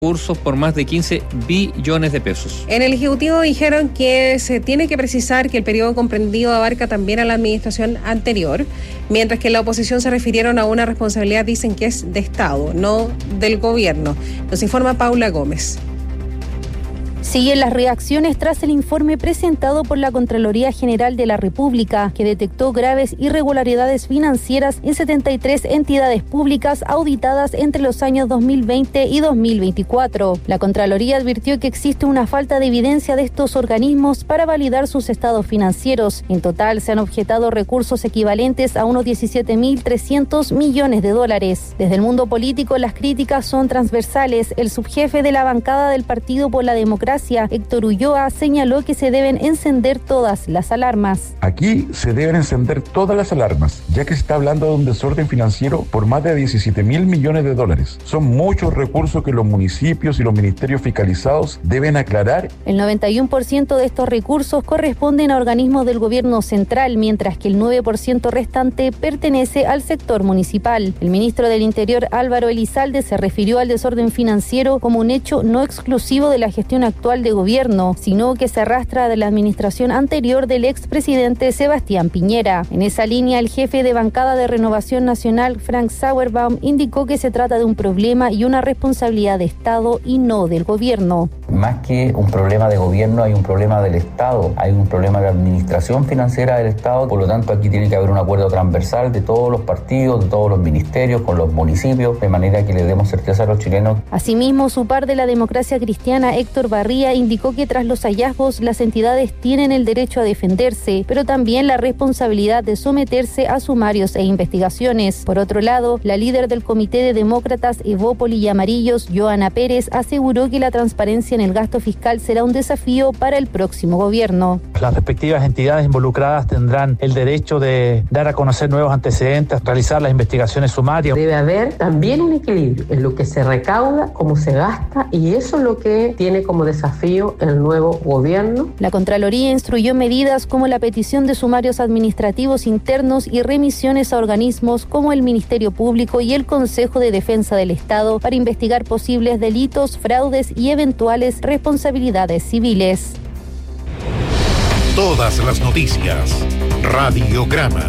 recursos por más de 15 billones de pesos. En el Ejecutivo dijeron que se tiene que precisar que el periodo comprendido abarca también a la administración anterior, mientras que en la oposición se refirieron a una responsabilidad, dicen que es de Estado, no del gobierno. Nos informa Paula Gómez. Siguen las reacciones tras el informe presentado por la Contraloría General de la República, que detectó graves irregularidades financieras en 73 entidades públicas auditadas entre los años 2020 y 2024. La Contraloría advirtió que existe una falta de evidencia de estos organismos para validar sus estados financieros. En total se han objetado recursos equivalentes a unos 17.300 millones de dólares. Desde el mundo político las críticas son transversales. El subjefe de la bancada del Partido por la Democracia, Héctor Ulloa, señaló que se deben encender todas las alarmas. Aquí se deben encender todas las alarmas, ya que se está hablando de un desorden financiero por más de 17.000 millones de dólares. Son muchos recursos que los municipios y los ministerios fiscalizados deben aclarar. El 91% de estos recursos corresponden a organismos del gobierno central, mientras que el 9% restante pertenece al sector municipal. El ministro del Interior, Álvaro Elizalde, se refirió al desorden financiero como un hecho no exclusivo de la gestión actual de gobierno, sino que se arrastra de la administración anterior del expresidente Sebastián Piñera. En esa línea, el jefe de bancada de Renovación Nacional, Frank Sauerbaum, indicó que se trata de un problema y una responsabilidad de Estado y no del gobierno. Más que un problema de gobierno, hay un problema del Estado, hay un problema de administración financiera del Estado, por lo tanto aquí tiene que haber un acuerdo transversal de todos los partidos, de todos los ministerios, con los municipios, de manera que le demos certeza a los chilenos. Asimismo, su par de la Democracia Cristiana, Héctor Barría, indicó que tras los hallazgos las entidades tienen el derecho a defenderse, pero también la responsabilidad de someterse a sumarios e investigaciones. Por otro lado, la líder del Comité de Demócratas, Evópoli y Amarillos, Joana Pérez, aseguró que la transparencia en el gasto fiscal será un desafío para el próximo gobierno. Las respectivas entidades involucradas tendrán el derecho de dar a conocer nuevos antecedentes, realizar las investigaciones sumarias. Debe haber también un equilibrio en lo que se recauda, cómo se gasta, y eso es lo que tiene como desafío el nuevo gobierno. La Contraloría instruyó medidas como la petición de sumarios administrativos internos y remisiones a organismos como el Ministerio Público y el Consejo de Defensa del Estado para investigar posibles delitos, fraudes y eventuales responsabilidades civiles. Todas las noticias. Radiograma.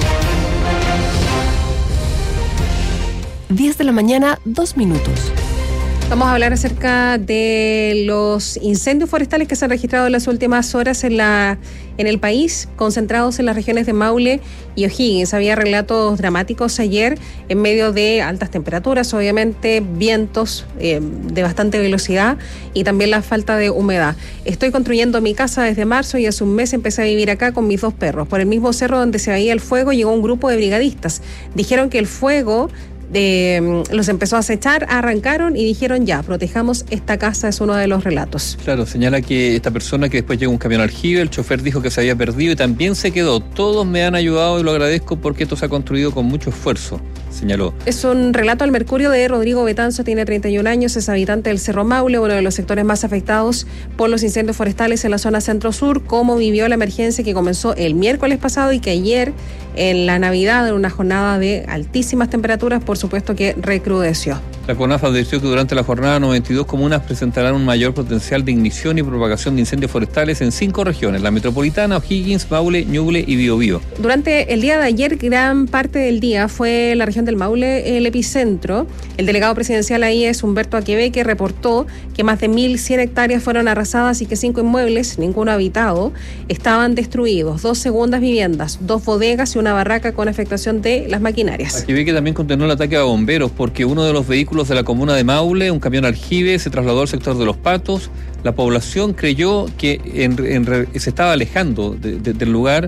10 de la mañana, 2 minutos. Vamos a hablar acerca de los incendios forestales que se han registrado en las últimas horas en el país, concentrados en las regiones de Maule y O'Higgins. Había relatos dramáticos ayer en medio de altas temperaturas, obviamente vientos de bastante velocidad y también la falta de humedad. Estoy construyendo mi casa desde marzo y hace un mes empecé a vivir acá con mis 2 perros. Por el mismo cerro donde se veía el fuego llegó un grupo de brigadistas. Dijeron que el fuego los empezó a acechar, arrancaron y dijeron ya, protejamos esta casa, es uno de los relatos. Claro, señala que esta persona que después llegó un camión aljibe, el chofer dijo que se había perdido y también se quedó. Todos me han ayudado y lo agradezco porque esto se ha construido con mucho esfuerzo, señaló. Es un relato al Mercurio de Rodrigo Betanzo, tiene 31 años, es habitante del Cerro Maule, uno de los sectores más afectados por los incendios forestales en la zona centro-sur, cómo vivió la emergencia que comenzó el miércoles pasado y que ayer en la Navidad, en una jornada de altísimas temperaturas, por supuesto que recrudeció. La CONAF advirtió que durante la jornada 92 comunas presentarán un mayor potencial de ignición y propagación de incendios forestales en 5 regiones, la metropolitana, O'Higgins, Maule, Ñuble y Biobío. Durante el día de ayer, gran parte del día fue la región del Maule el epicentro. El delegado presidencial ahí es Humberto Aquebeque, reportó que más de 1.100 hectáreas fueron arrasadas y que 5 inmuebles, ninguno habitado, estaban destruidos. 2 segundas viviendas, 2 bodegas y una barraca con afectación de las maquinarias. Aquebeque también condenó el ataque a bomberos porque uno de los vehículos de la comuna de Maule, un camión aljibe, se trasladó al sector de Los Patos. La población creyó que se estaba alejando del lugar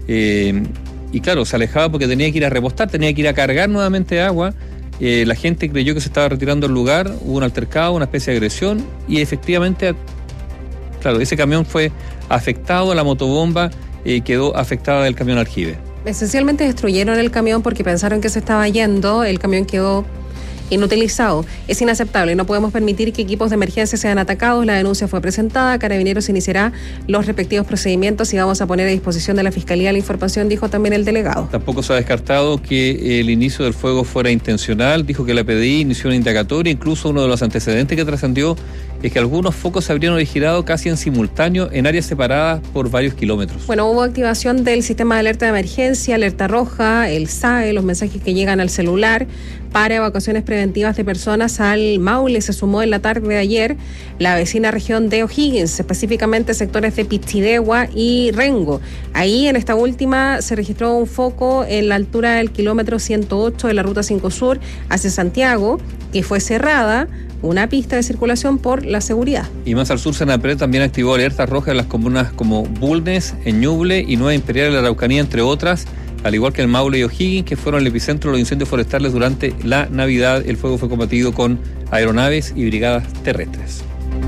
y claro, se alejaba porque tenía que ir a repostar, tenía que ir a cargar nuevamente agua. La gente creyó que se estaba retirando del lugar, hubo un altercado, una especie de agresión y efectivamente, claro, ese camión fue afectado, la motobomba quedó afectada del camión aljibe. Esencialmente destruyeron el camión porque pensaron que se estaba yendo, el camión quedó inutilizado. Es inaceptable, no podemos permitir que equipos de emergencia sean atacados. La denuncia fue presentada, Carabineros iniciará los respectivos procedimientos y vamos a poner a disposición de la Fiscalía la información, dijo también el delegado. Tampoco se ha descartado que el inicio del fuego fuera intencional, dijo que la PDI inició una indagatoria, incluso uno de los antecedentes que trascendió es que algunos focos se habrían originado casi en simultáneo en áreas separadas por varios kilómetros. Bueno, hubo activación del sistema de alerta de emergencia, alerta roja, el SAE, los mensajes que llegan al celular para evacuaciones preventivas de personas al Maule. Se sumó en la tarde de ayer la vecina región de O'Higgins, específicamente sectores de Pichidegua y Rengo. Ahí en esta última se registró un foco en la altura del kilómetro 108 de la Ruta 5 Sur hacia Santiago, que fue cerrada una pista de circulación por la seguridad. Y más al sur, Senapred también activó alertas rojas en las comunas como Bulnes, Ñuble y Nueva Imperial de la Araucanía, entre otras, al igual que el Maule y O'Higgins, que fueron el epicentro de los incendios forestales durante la Navidad. El fuego fue combatido con aeronaves y brigadas terrestres.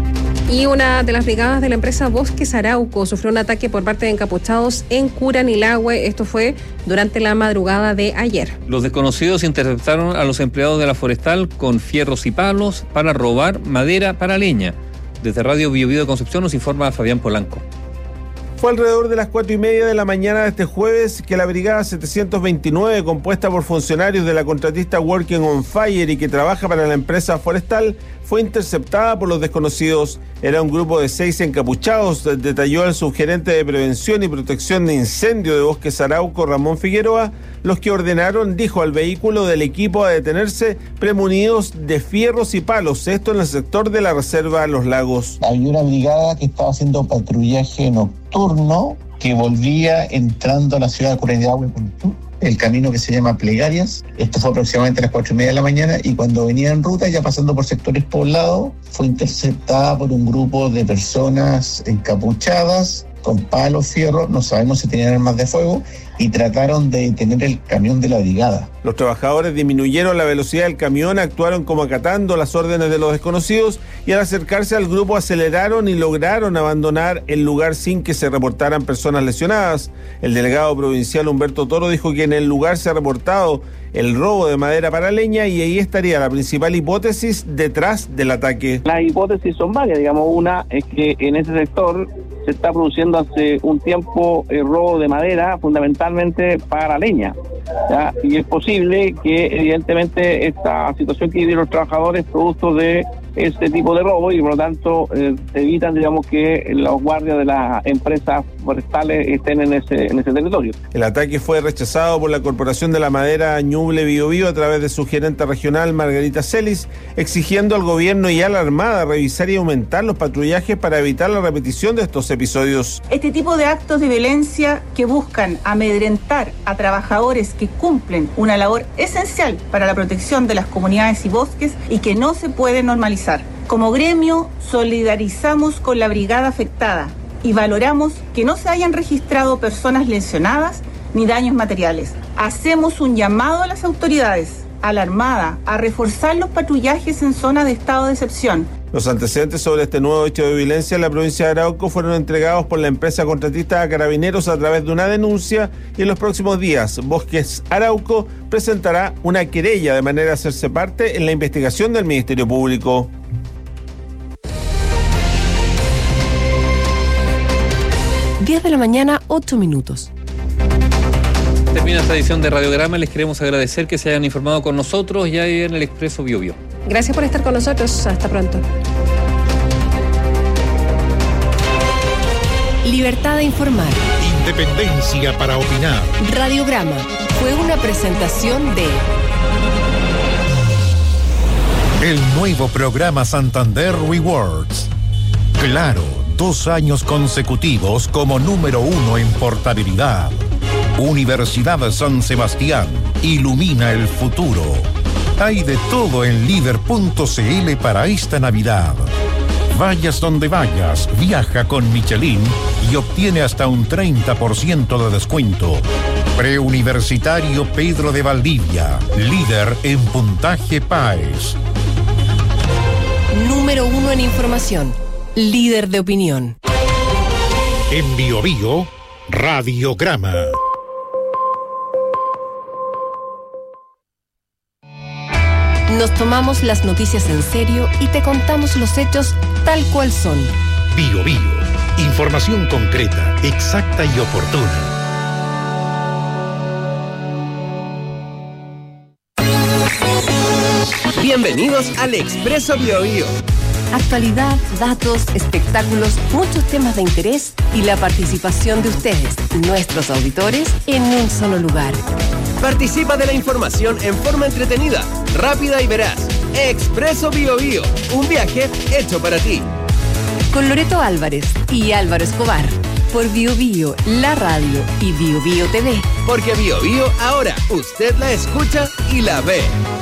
Y una de las brigadas de la empresa Bosques Arauco sufrió un ataque por parte de encapuchados en Curanilahue. Esto fue durante la madrugada de ayer. Los desconocidos interceptaron a los empleados de la forestal con fierros y palos para robar madera para leña. Desde Radio Bio Bio de Concepción nos informa Fabián Polanco. Fue alrededor de las 4:30 de la mañana de este jueves que la Brigada 729, compuesta por funcionarios de la contratista Working on Fire y que trabaja para la empresa forestal, fue interceptada por los desconocidos. Era un grupo de 6 encapuchados, detalló el subgerente de Prevención y Protección de Incendio de Bosques Arauco, Ramón Figueroa, los que ordenaron, dijo, al vehículo del equipo a detenerse premunidos de fierros y palos, esto en el sector de la Reserva Los Lagos. Había una brigada que estaba haciendo patrullaje nocturno que volvía entrando a la ciudad de Curanilahue por el camino que se llama Plegarias. Esto fue aproximadamente a las 4:30 de la mañana y cuando venía en ruta, ya pasando por sectores poblados, fue interceptada por un grupo de personas encapuchadas con palos, fierros, no sabemos si tenían armas de fuego, y trataron de detener el camión de la brigada. Los trabajadores disminuyeron la velocidad del camión, actuaron como acatando las órdenes de los desconocidos y al acercarse al grupo aceleraron y lograron abandonar el lugar sin que se reportaran personas lesionadas. El delegado provincial Humberto Toro dijo que en el lugar se ha reportado el robo de madera para leña y ahí estaría la principal hipótesis detrás del ataque. Las hipótesis son varias, digamos, una es que en ese sector se está produciendo hace un tiempo el robo de madera, fundamentalmente para leña, ¿ya? Y es posible que evidentemente esta situación que viven los trabajadores producto de este tipo de robo y por lo tanto evitan, digamos, que los guardias de las empresas forestales estén en ese territorio. El ataque fue rechazado por la Corporación de la Madera Ñuble Bio Bio a través de su gerente regional Margarita Celis, exigiendo al gobierno y a la Armada revisar y aumentar los patrullajes para evitar la repetición de estos episodios. Este tipo de actos de violencia que buscan amedrentar a trabajadores que cumplen una labor esencial para la protección de las comunidades y bosques y que no se puede normalizar. Como gremio, solidarizamos con la brigada afectada y valoramos que no se hayan registrado personas lesionadas ni daños materiales. Hacemos un llamado a las autoridades, a la Armada, a reforzar los patrullajes en zonas de estado de excepción. Los antecedentes sobre este nuevo hecho de violencia en la provincia de Arauco fueron entregados por la empresa contratista a Carabineros a través de una denuncia y en los próximos días Bosques Arauco presentará una querella de manera a hacerse parte en la investigación del Ministerio Público. Diez de la mañana, 8 minutos. Termina esta edición de Radiograma. Les queremos agradecer que se hayan informado con nosotros ya en el Expreso Bio Bio. Gracias por estar con nosotros. Hasta pronto. Libertad de informar. Independencia para opinar. Radiograma fue una presentación de El nuevo programa Santander Rewards. Claro, 2 años consecutivos como número 1 en portabilidad. Universidad San Sebastián. Ilumina el futuro. Hay de todo en líder.cl para esta Navidad. Vayas donde vayas, viaja con Michelin y obtiene hasta un 30% de descuento. Preuniversitario Pedro de Valdivia, líder en puntaje PAES. Número 1 en información, líder de opinión. En Bio Bio, Radiograma. Nos tomamos las noticias en serio y te contamos los hechos tal cual son. Bio Bio. Información concreta, exacta y oportuna. Bienvenidos al Expreso Bio Bio. Actualidad, datos, espectáculos, muchos temas de interés y la participación de ustedes, nuestros auditores, en un solo lugar. Participa de la información en forma entretenida, rápida y veraz. Expreso Bio Bio, un viaje hecho para ti. Con Loreto Álvarez y Álvaro Escobar, por Bio Bio, la radio y Bio Bio TV. Porque Bio Bio ahora usted la escucha y la ve.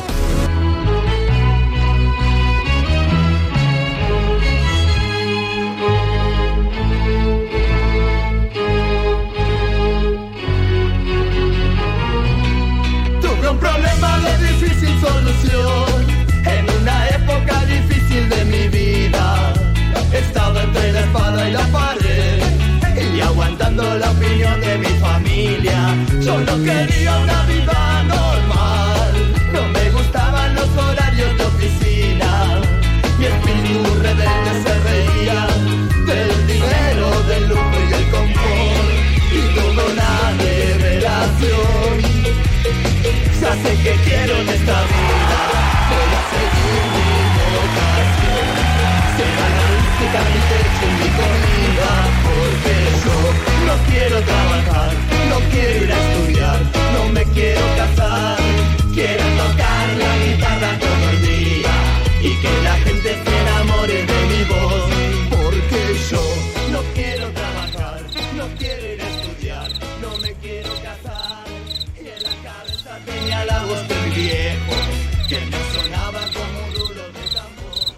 Un problema de difícil solución en una época difícil de mi vida. Estaba entre la espada y la pared y aguantando la opinión de mi familia. Yo no quería una vida normal, no me gustaban los horarios de oficina. Mi espíritu rebelde se reía del dinero, del lujo y el confort, y tuve una revelación. Ya sé que quiero en esta vida, voy a seguir mi vocación. Será la música, mi techo y mi comida, porque yo no quiero trabajar, no quiero ir a estudiar, no me quiero casar. Quiero tocar la guitarra todo el día y que la gente se enamore de mi voz, porque yo no quiero trabajar, no quiero ir a estudiar, no me quiero casar. Y en la cabeza tenía la voz de mi viejo, que me sonaba como un rulo de tambor.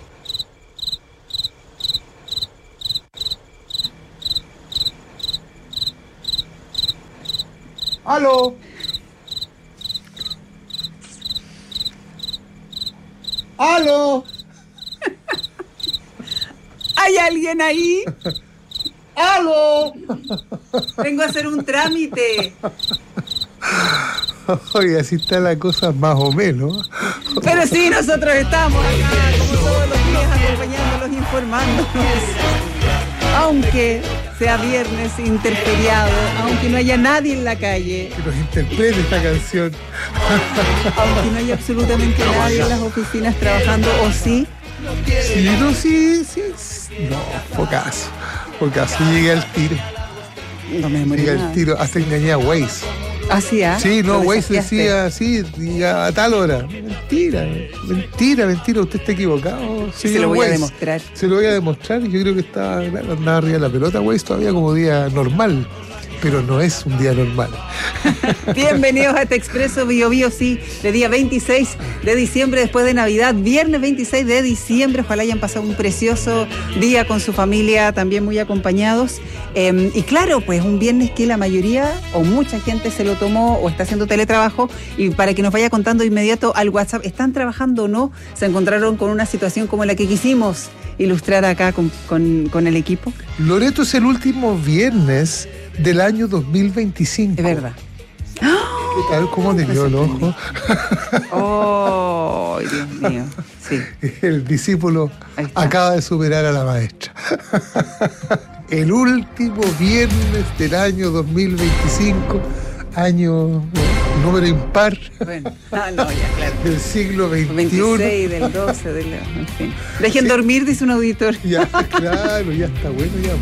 ¡Aló! ¡Aló! ¿Hay alguien ahí? ¡Aló! Vengo a hacer un trámite. Oye, así está la cosa más o menos. Pero sí, nosotros estamos acá, como todos los días, acompañándolos, informándonos. Aunque sea viernes interferiado, aunque no haya nadie en la calle. Que nos interprete esta canción. Aunque no haya absolutamente nadie en las oficinas trabajando, ¿o sí? Sí, no, sí. No, pocaso. Llegué al tiro. No me demoré Llegué nada. al tiro, hasta engañé a Waze. ¿Así, ah? Sí, no, ¿Lo Waze desafiaste? decía así, a tal hora. Mentira, usted está equivocado. Se lo voy a demostrar. Se lo voy a demostrar. Yo creo que andaba arriba de la pelota Waze todavía como día normal, pero no es un día normal. Bienvenidos a este Expreso Bio Bio, sí, de día 26 de diciembre, después de Navidad, viernes 26 de diciembre. Ojalá hayan pasado un precioso día con su familia, también muy acompañados. Y claro, pues un viernes que la mayoría o mucha gente se lo tomó o está haciendo teletrabajo, y para que nos vaya contando de inmediato al WhatsApp, ¿están trabajando o no? ¿Se encontraron con una situación como la que quisimos ilustrar acá con el equipo? Loreto, es el último viernes del año 2025. Es verdad. ¿Qué tal? ¿Cómo te dio el ojo? Oh, Dios mío. Sí. El discípulo acaba de superar a la maestra. El último viernes del año 2025, año número impar. Bueno, no, ya, claro. Del siglo XXI. 26, del 12, en fin. Dejen dormir, dice un auditor. Ya, claro, ya está bueno ya.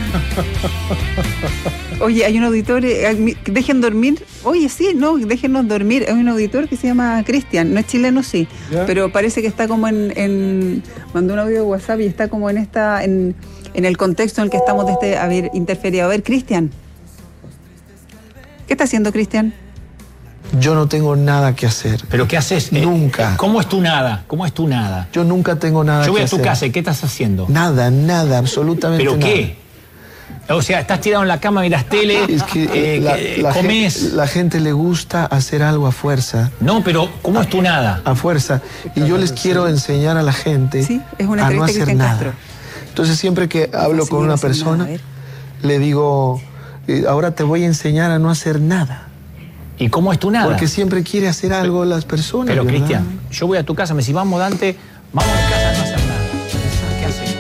Oye, hay un auditor, dejen dormir. Oye, sí, no, déjenos dormir. Hay un auditor que se llama Cristian, no es chileno, sí, ¿ya? Pero parece que está como mandó un audio de WhatsApp y está como en el contexto en el que estamos de haber interferido. A ver, Cristian, ¿qué está haciendo Cristian? Yo no tengo nada que hacer. ¿Pero qué haces? Nunca. ¿Cómo es tu nada? ¿Cómo es tu nada? Yo nunca tengo nada que hacer. Yo voy a tu casa, ¿y qué estás haciendo? Nada, absolutamente nada. ¿Pero qué? O sea, estás tirado en la cama, miras tele, es que comes. La gente le gusta hacer algo a fuerza. No, pero ¿cómo es tu nada? A fuerza. Y yo les quiero enseñar a la gente a no hacer nada. Entonces siempre que hablo con una persona, le digo, ahora te voy a enseñar a no hacer nada. ¿Y cómo es tu nada? Porque siempre quiere hacer algo las personas. Pero, ¿verdad? Cristian, yo voy a tu casa, me decís, vamos, Dante, vamos a mi casa a no hacer nada. ¿Qué hacemos?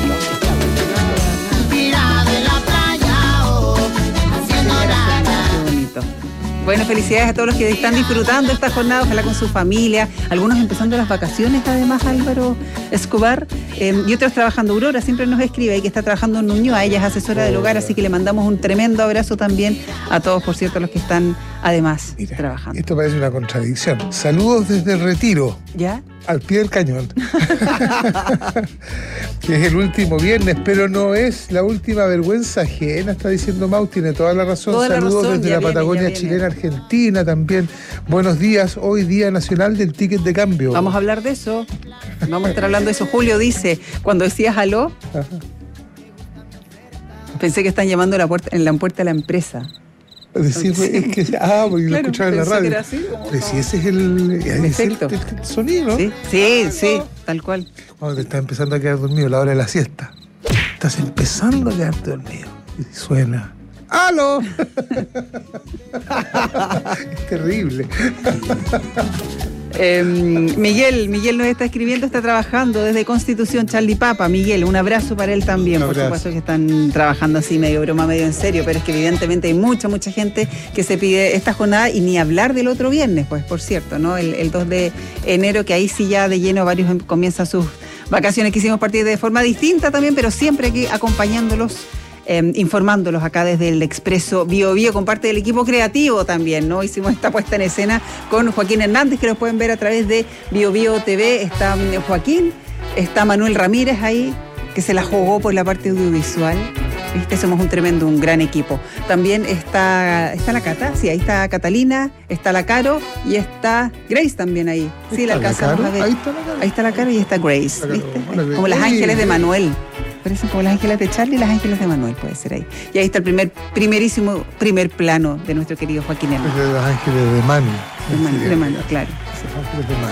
Qué bonito. Bueno, felicidades a todos los que están disfrutando esta jornada, ojalá con su familia, algunos empezando las vacaciones además, Álvaro Escobar, y otros trabajando. Aurora siempre nos escribe ahí que está trabajando en Ñuñoa, ella es asesora del hogar, así que le mandamos un tremendo abrazo también a todos, por cierto, los que están además trabajando. Esto parece una contradicción. Saludos desde el Retiro. ¿Ya? Al pie del cañón. Que es el último viernes, pero no es la última vergüenza ajena, está diciendo Mau, tiene toda la razón. Toda Saludos la razón, desde la Patagonia chilena, Argentina también. Buenos días, hoy Día Nacional del Ticket de Cambio. Vamos a hablar de eso. Vamos a estar hablando de eso. Julio dice, cuando decías aló, pensé que están llamando en la puerta de la empresa. Decir, sí. Es que, porque lo escuchaba en la radio. Que era así, pero si ese es el sonido, ¿no? Sí, tal cual. Cuando te estás empezando a quedar dormido, la hora de la siesta. Estás empezando a quedarte dormido. Y suena. ¡Aló! Es terrible. Miguel nos está escribiendo, está trabajando desde Constitución Charlie Papa. Miguel, un abrazo para él también. Por supuesto que están trabajando así medio broma, medio en serio, pero es que evidentemente hay mucha gente que se pide esta jornada, y ni hablar del otro viernes, pues, por cierto, ¿no? El 2 de enero, que ahí sí ya de lleno varios comienzan sus vacaciones. Quisimos partir de forma distinta también, pero siempre aquí acompañándolos, informándolos acá desde el Expreso Bio Bio, con parte del equipo creativo también, ¿no? Hicimos esta puesta en escena con Joaquín Hernández, que los pueden ver a través de Bio Bio TV. Está Joaquín, está Manuel Ramírez ahí, que se la jugó por la parte audiovisual. ¿Viste? Somos un gran equipo. También está la Cata, sí, ahí está Catalina, está la Caro y está Grace también ahí. Sí, la alcanzamos a ver. Ahí está la Caro y está Grace, ¿viste? Como las ángeles de Manuel. Parecen como las ángeles de Charlie y las ángeles de Manuel, puede ser ahí. Y ahí está el primer plano de nuestro querido Joaquín Hernández. De los ángeles de Manu. De Manu, claro. Los ángeles de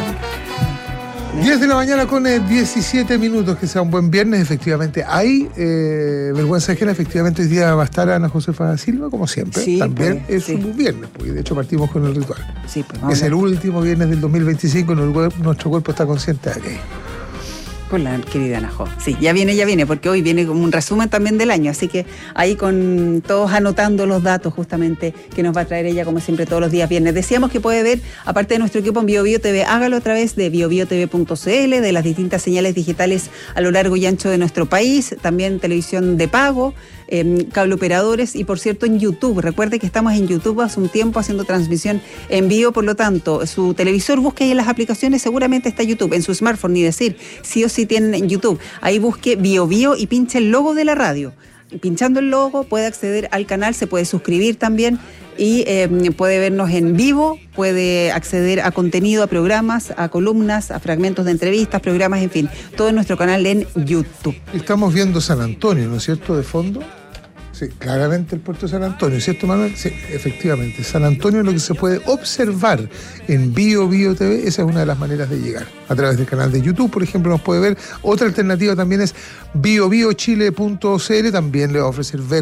Manu. 10 de la mañana con 17 minutos, que sea un buen viernes, efectivamente. Hay vergüenza ajena, efectivamente hoy día va a estar Ana Josefa Silva, como siempre. Sí, también pues, es un viernes, porque de hecho partimos con el ritual. Sí, pues es el último viernes del 2025, nuestro cuerpo está consciente de aquello. Con la querida Ana Jo. Sí, ya viene, porque hoy viene como un resumen también del año, así que ahí con todos anotando los datos justamente que nos va a traer ella, como siempre, todos los días viernes. Decíamos que puede ver, aparte de nuestro equipo en Bio Bio TV, hágalo a través de biobiotv.cl, de las distintas señales digitales a lo largo y ancho de nuestro país, también televisión de pago, cable operadores, y por cierto en YouTube. Recuerde que estamos en YouTube hace un tiempo haciendo transmisión en vivo, por lo tanto, su televisor, busque ahí en las aplicaciones, seguramente está YouTube, en su smartphone, ni decir, sí o sí tienen en YouTube. Ahí busque Bio Bio y pinche el logo de la radio. Pinchando el logo puede acceder al canal, se puede suscribir también y puede vernos en vivo, puede acceder a contenido, a programas, a columnas, a fragmentos de entrevistas, programas, en fin, todo en nuestro canal en YouTube. Estamos viendo San Antonio, ¿no es cierto?, de fondo. Sí, claramente el puerto de San Antonio, ¿cierto, Manuel? Sí, efectivamente. San Antonio es lo que se puede observar en Bio Bio TV. Esa es una de las maneras de llegar. A través del canal de YouTube, por ejemplo, nos puede ver. Otra alternativa también es biobiochile.cl. También le va a ofrecer ver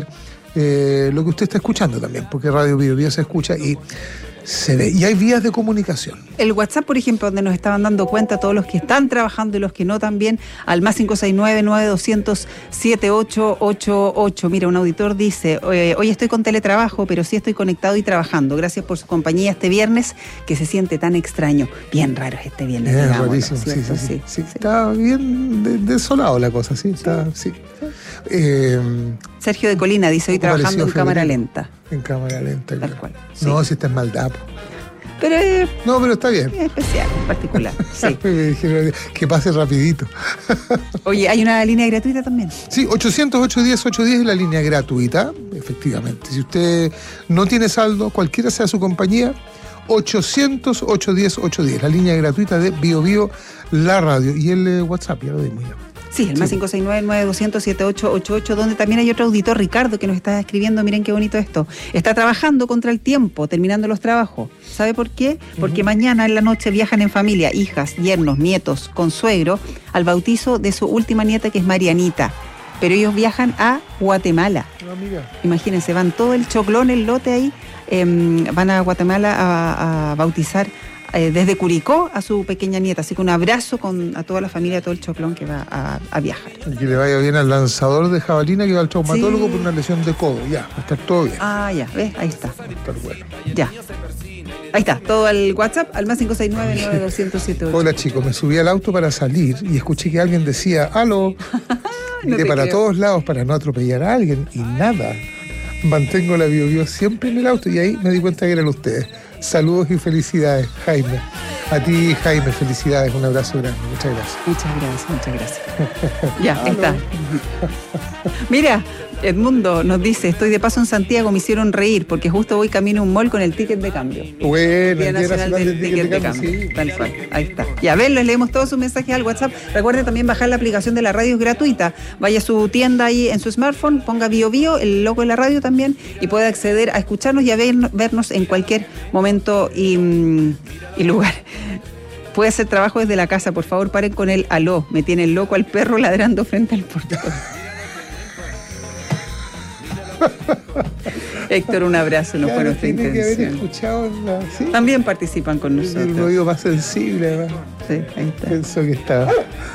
lo que usted está escuchando también, porque Radio Bio Bio se escucha y se ve. Y hay vías de comunicación. El WhatsApp, por ejemplo, donde nos estaban dando cuenta todos los que están trabajando y los que no también, al más 569-9200-7888. Mira, un auditor dice, hoy estoy con teletrabajo, pero sí estoy conectado y trabajando. Gracias por su compañía este viernes, que se siente tan extraño. Bien raro este viernes. Es rarísimo, sí. Está bien desolado la cosa, sí. Está, sí. Sergio de Colina dice, hoy trabajando en cámara lenta. En cámara lenta, tal cual. Sí. No, si esta es maldad. Pero no, pero está bien. Es especial, en particular. Sí. Me dijeron que pase rapidito. Oye, ¿hay una línea gratuita también? Sí, 800-810-810 es la línea gratuita, efectivamente. Si usted no tiene saldo, cualquiera sea su compañía, 800-810-810, la línea gratuita de Bio Bio, la radio. Y el WhatsApp, ya lo dimos ya. Sí, el más 569-9200-7888, donde también hay otro auditor, Ricardo, que nos está escribiendo, miren qué bonito esto. Está trabajando contra el tiempo, terminando los trabajos. ¿Sabe por qué? Porque mañana en la noche viajan en familia, hijas, yernos, nietos, consuegro, al bautizo de su última nieta, que es Marianita. Pero ellos viajan a Guatemala. Imagínense, van todo el choclón, el lote ahí, van a Guatemala a bautizar desde Curicó a su pequeña nieta. Así que un abrazo a toda la familia, a todo el choclón que va a viajar. Y que le vaya bien al lanzador de jabalina que va al traumatólogo por una lesión de codo. Ya, va a estar todo bien. Ah, ya, ¿ves? Ahí está. Va a estar bueno. Ya. Ahí está, todo al WhatsApp, al más 569-9207. Hola chicos, me subí al auto para salir y escuché que alguien decía, ¡aló! Miré para creo. Todos lados para no atropellar a alguien y nada. Mantengo la Bio siempre en el auto y ahí me di cuenta que eran ustedes. Saludos y felicidades, Jaime. A ti, Jaime, felicidades, un abrazo grande. Muchas gracias. Muchas gracias. Ya, ahí está. Mira, Edmundo nos dice, estoy de paso en Santiago, me hicieron reír porque justo voy camino a un mall con el ticket de cambio. Bueno, Día Nacional del Ticket de Cambio. Sí. Tal cual, ahí está. Y a ver, les leemos todos sus mensajes al WhatsApp. Recuerden también bajar la aplicación de la radio, es gratuita. Vaya a su tienda ahí en su smartphone, ponga Bio, el logo de la radio también, y puede acceder a escucharnos y a vernos en cualquier momento y lugar. Puede hacer trabajo desde la casa, por favor paren con el aló, me tiene loco al perro ladrando frente al portón. Héctor, un abrazo, no fue nuestra intención. Que haber escuchado ¿sí? También participan con nosotros. El oído más sensible, además. Sí, ahí está. Pensó que estaba.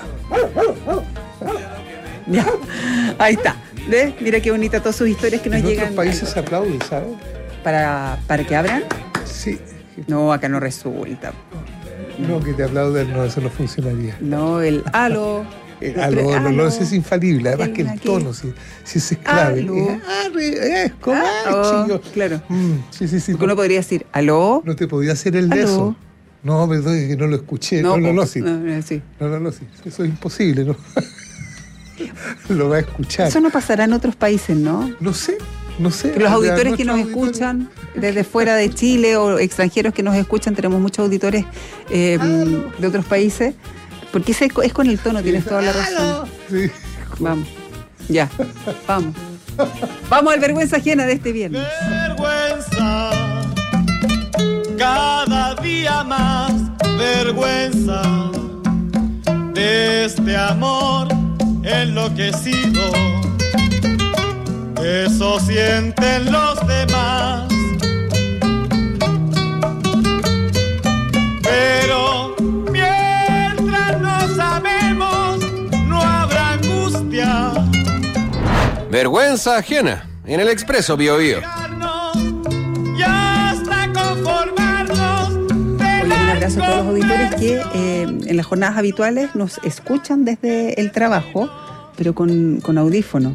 Ya, ahí está. ¿Ves? Mira qué bonita todas sus historias que nos llegan. En otros países se aplauden, ¿sabes? ¿Para que abran? Sí. No, acá no resulta. No, que te aplauden, no, eso no funcionaría. No, el aló. El olor es infalible, además que el tono, si es clave. Claro. Sí. Porque uno podría decir, ¿aló? No te podía hacer el de eso. No, perdón, es que no lo escuché. No, sí. Sí. No, sí. Eso es imposible, ¿no? Lo va a escuchar. Eso no pasará en otros países, ¿no? No sé. Que los auditores que nos escuchan desde fuera de Chile o extranjeros que nos escuchan, tenemos muchos auditores de otros países. Porque es con el tono, tienes toda la razón. Sí. Vamos. Ya. Vamos. Vamos al vergüenza ajena de este viernes. Vergüenza. Cada día más vergüenza de este amor enloquecido. Eso sienten los demás. Pero vergüenza ajena en el Expreso Bio. Oye, un abrazo a todos los auditores que en las jornadas habituales nos escuchan desde el trabajo, pero con audífono.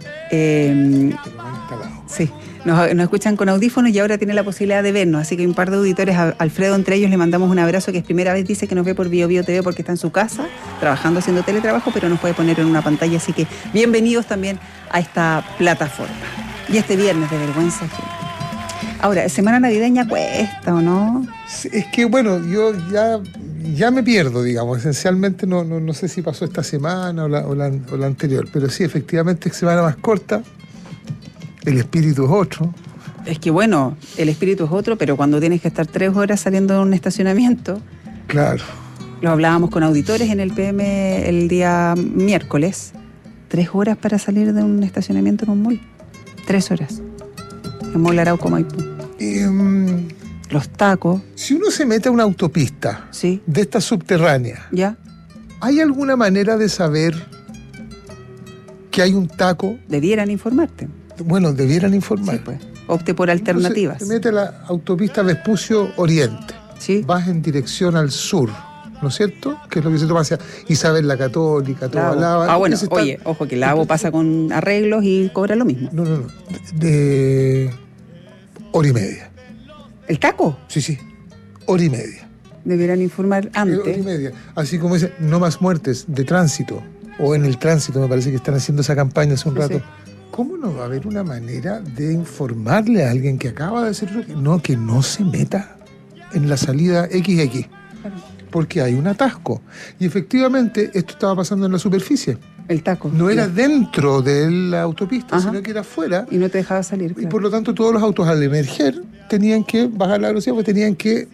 Sí, nos escuchan con audífonos y ahora tiene la posibilidad de vernos, así que hay un par de auditores, a Alfredo entre ellos le mandamos un abrazo, que es primera vez dice que nos ve por Bio TV porque está en su casa, trabajando, haciendo teletrabajo, pero nos puede poner en una pantalla, así que bienvenidos también a esta plataforma. Y este viernes de vergüenza ajena. Ahora, semana navideña cuesta, ¿o no? Es que bueno, yo ya me pierdo, digamos, esencialmente no sé si pasó esta semana o la anterior, pero sí, efectivamente es semana más corta. El espíritu es otro. Es que bueno, el espíritu es otro, pero cuando tienes que estar 3 horas saliendo de un estacionamiento. Claro. Lo hablábamos con auditores en el PM el día miércoles. 3 horas para salir de un estacionamiento en un mall. 3 horas. En Mall Arauco Maipú. Los tacos. Si uno se mete a una autopista de esta subterránea, ¿ya? ¿Hay alguna manera de saber que hay un taco? Debieran informarte. Bueno, debieran informar. Sí, pues. Opte por alternativas. Se mete a la autopista Vespucio Oriente. Sí. Vas en dirección al sur, ¿no es cierto? Que es lo que se toma hacia Isabel la Católica, toda Lava. Bueno, oye, ojo que Lavo pasa con arreglos y cobra lo mismo. No. De hora y media. ¿El taco? Sí. Hora y media. Deberán informar antes. Hora y media. Así como dice, no más muertes de tránsito. O en el tránsito, me parece que están haciendo esa campaña hace un rato. Sí. ¿Cómo no va a haber una manera de informarle a alguien que acaba de hacerlo que no se meta en la salida XX? Claro. Porque hay un atasco. Y efectivamente esto estaba pasando en la superficie. El taco. No era dentro de la autopista, sino que era afuera. Y no te dejaba salir. Claro. Y por lo tanto todos los autos al emerger tenían que bajar la velocidad, porque tenían que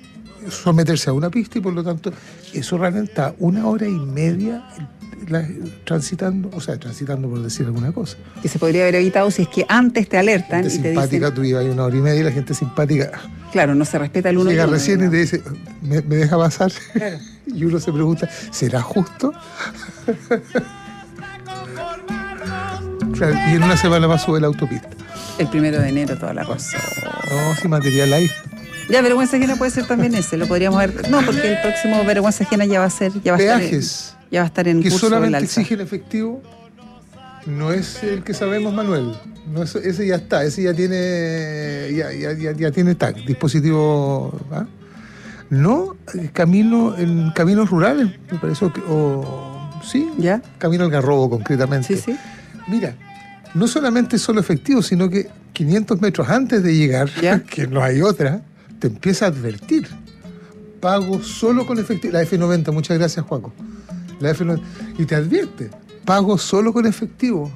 someterse a una pista y por lo tanto eso realmente está 1 hora y media transitando por decir alguna cosa. Que se podría haber evitado si es que antes te alertan gente y te simpática, dicen... tú ibas 1 hora y media y la gente simpática... Claro, no se respeta el uno. Llega recién y te dice, ¿me deja pasar? Claro. Y uno se pregunta, ¿será justo? Claro, y en una semana más sube la autopista. El 1 de enero toda la cosa. No, si material hay. Ya, vergüenza ajena puede ser también ese, lo podríamos ver. No, porque el próximo vergüenza ajena ya va a ser... Peajes. Ya va a estar en que curso solamente exigen efectivo, no es el que sabemos, Manuel. No, ese ya está, ese ya tiene tag, dispositivo. ¿Ah? No, en caminos rurales, me parece, sí, ¿ya? Camino Algarrobo, concretamente. Sí. Mira, no solamente solo efectivo, sino que 500 metros antes de llegar, ¿ya? Que no hay otra, te empieza a advertir. Pago solo con efectivo. La F90, muchas gracias, Juaco. La F90, y te advierte, pago solo con efectivo.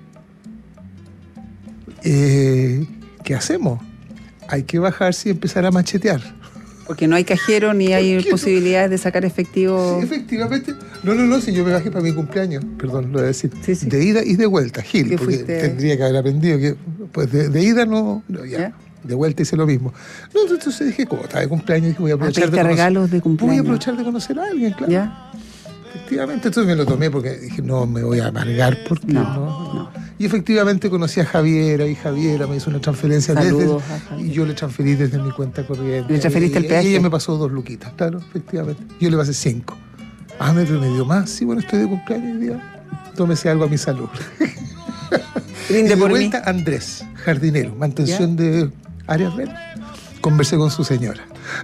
¿Qué hacemos? Hay que bajarse y empezar a machetear. Porque no hay cajero ni hay posibilidades de sacar efectivo. Sí, efectivamente. No, si yo me bajé para mi cumpleaños, perdón, lo voy a decir. Sí. De ida y de vuelta, Gil, porque fuiste... tendría que haber aprendido que pues de ida no ya. De vuelta hice lo mismo. No, entonces dije, como estaba de cumpleaños, dije, voy a aprovechar regalos de cumpleaños. Voy a aprovechar de conocer a alguien, claro. ¿Ya? Efectivamente, entonces me lo tomé porque dije, no me voy a amargar porque no. Y efectivamente conocí a Javiera y Javiera me hizo una transferencia. Saludos, y yo le transferí desde mi cuenta corriente. ¿Le transferiste el peaje? Y ella me pasó 2 luquitas, claro, efectivamente. Yo le pasé 5. Me dio más. Sí, bueno, estoy de cumpleaños hoy día. Tómese algo a mi salud. Y de vuelta, Andrés, jardinero, mantención de áreas verdes. Conversé con su señora.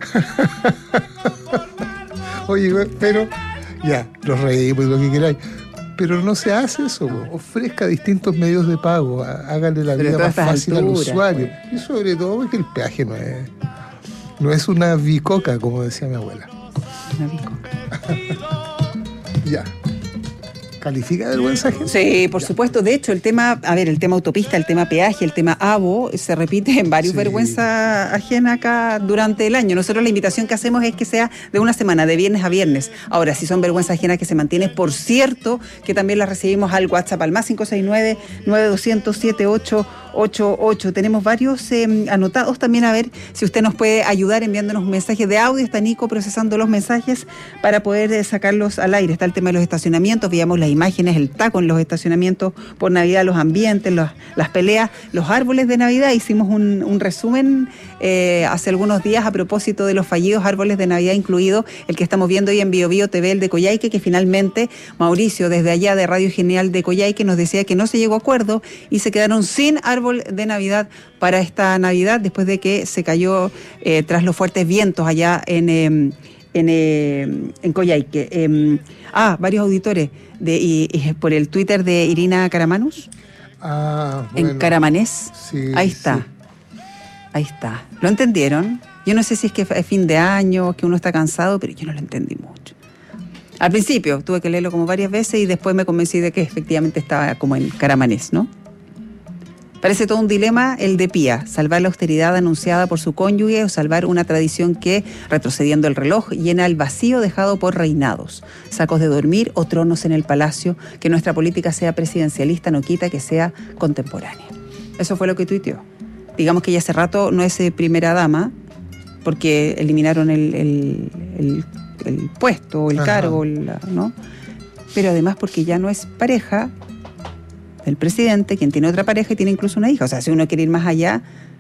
Oye, pero... Ya, los reímos y lo que queráis. Pero no se hace eso. Ofrezca distintos medios de pago. Hágale la vida más fácil al usuario. Y sobre todo porque el peaje no es una bicoca, como decía mi abuela. Una bicoca. Ya. ¿Califica de vergüenza ajena? Sí, por supuesto. De hecho, el tema autopista, el tema peaje, el tema ABO, se repite en varios vergüenza ajena acá durante el año. Nosotros la invitación que hacemos es que sea de una semana, de viernes a viernes. Ahora, si son vergüenza ajena que se mantiene, por cierto, que también las recibimos al WhatsApp, al más 569-9200-7888. Tenemos varios anotados también, a ver si usted nos puede ayudar enviándonos un mensaje de audio. Está Nico procesando los mensajes para poder sacarlos al aire. Está el tema de los estacionamientos, veíamos las imágenes, el taco en los estacionamientos por Navidad, los ambientes, las peleas, los árboles de Navidad. Hicimos un resumen hace algunos días a propósito de los fallidos árboles de Navidad, incluido el que estamos viendo hoy en Bio Bio TV, el de Coyhaique, que finalmente Mauricio, desde allá de Radio Genial de Coyhaique, nos decía que no se llegó a acuerdo y se quedaron sin árbol de Navidad para esta Navidad, después de que se cayó tras los fuertes vientos allá en Coyhaique. Varios auditores y por el Twitter de Irina Caramanus. Bueno, en Caramanés. Sí, ahí está. Sí. Ahí está. ¿Lo entendieron? Yo no sé si es que es fin de año, que uno está cansado, pero yo no lo entendí mucho. Al principio tuve que leerlo como varias veces y después me convencí de que efectivamente estaba como en Caramanés, ¿no? Parece todo un dilema el de Pía, salvar la austeridad anunciada por su cónyuge o salvar una tradición que, retrocediendo el reloj, llena el vacío dejado por reinados, sacos de dormir o tronos en el palacio. Que nuestra política sea presidencialista no quita que sea contemporánea. Eso fue lo que tuiteó. Digamos que ya hace rato no es primera dama, porque eliminaron el puesto, el cargo, ¿no? Pero además porque ya no es pareja del presidente, quien tiene otra pareja y tiene incluso una hija. O sea, si uno quiere ir más allá...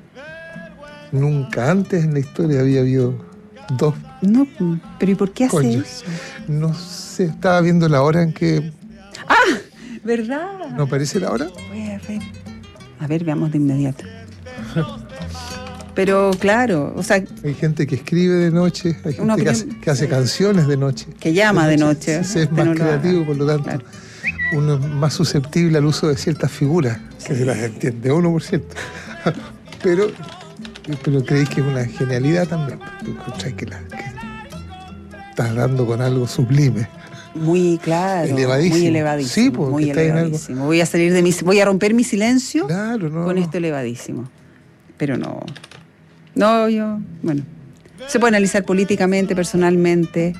Nunca antes en la historia había habido 2. No, pero ¿y por qué hace eso? No sé, estaba viendo la hora en que... ¿Verdad? ¿No aparece la hora? A ver, veamos de inmediato. Pero claro, o sea... Hay gente que escribe de noche, hay gente que hace canciones de noche. Que llama de noche. Es más creativo, por lo tanto... Claro. Uno es más susceptible al uso de ciertas figuras, que se las entiende uno, por cierto. Pero creéis que es una genialidad también. Que estás dando con algo sublime. Muy claro. Elevadísimo. Muy elevadísimo. Sí, porque muy elevadísimo. Voy a romper mi silencio con esto elevadísimo. Pero no. No, bueno. Se puede analizar políticamente, personalmente.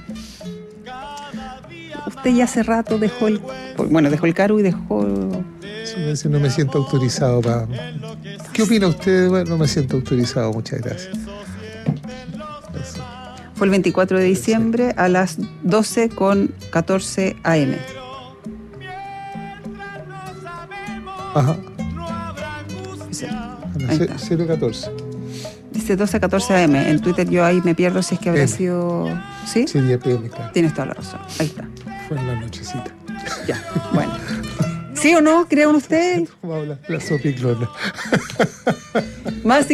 Usted ya hace rato dejó el cargo y dejó... No me siento autorizado para... ¿Qué opina usted? Bueno, no me siento autorizado, muchas gracias. Fue el 24 de diciembre a las 12:14 AM. Ajá. Ahí está. 014. Dice 12:14 AM. En Twitter yo ahí me pierdo si es que habrá sido... ¿Sí? Sí, día PM, claro. Tienes toda la razón. Ahí está. Fue en la nochecita. Ya, bueno. ¿Sí o no? ¿Creen ustedes? La sopiclona. Más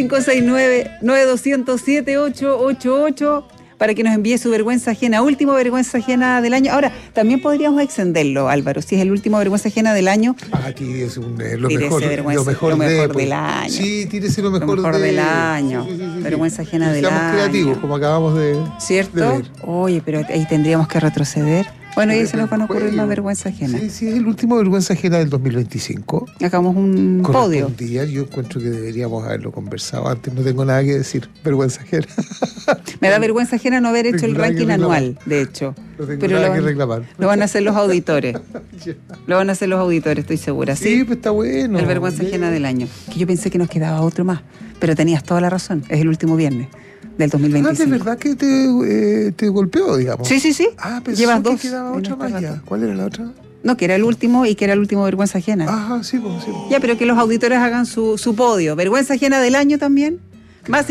569-9200-7888 para que nos envíe su vergüenza ajena, último vergüenza ajena del año. Ahora, también podríamos extenderlo, Álvaro, si es el último vergüenza ajena del año. Aquí es lo mejor del año. Sí, tírese lo mejor del año. Sí. Vergüenza ajena del año. Seamos creativos, como acabamos de... ¿Cierto? De ver. Oye, pero ahí tendríamos que retroceder. Bueno, y ahí se nos van a ocurrir más vergüenza ajena. Sí, es el último vergüenza ajena del 2025. Hagamos un podio. Yo encuentro que deberíamos haberlo conversado antes. No tengo nada que decir. Vergüenza ajena. Me da vergüenza ajena no haber hecho el ranking anual, de hecho. Pero nada que reclamar. Lo van a hacer los auditores. Lo van a hacer los auditores, estoy segura. Sí, pues está bueno. El vergüenza ajena del año. Que yo pensé que nos quedaba otro más. Pero tenías toda la razón. Es el último viernes del 2025. ¿De verdad que te golpeó, digamos? Sí. Llevas dos. Quedaba otra más ya. ¿Cuál era la otra? No, que era el último y que era el último vergüenza ajena. Ajá, sí. Ya, pero que los auditores hagan su podio. ¿Vergüenza ajena del año también? Más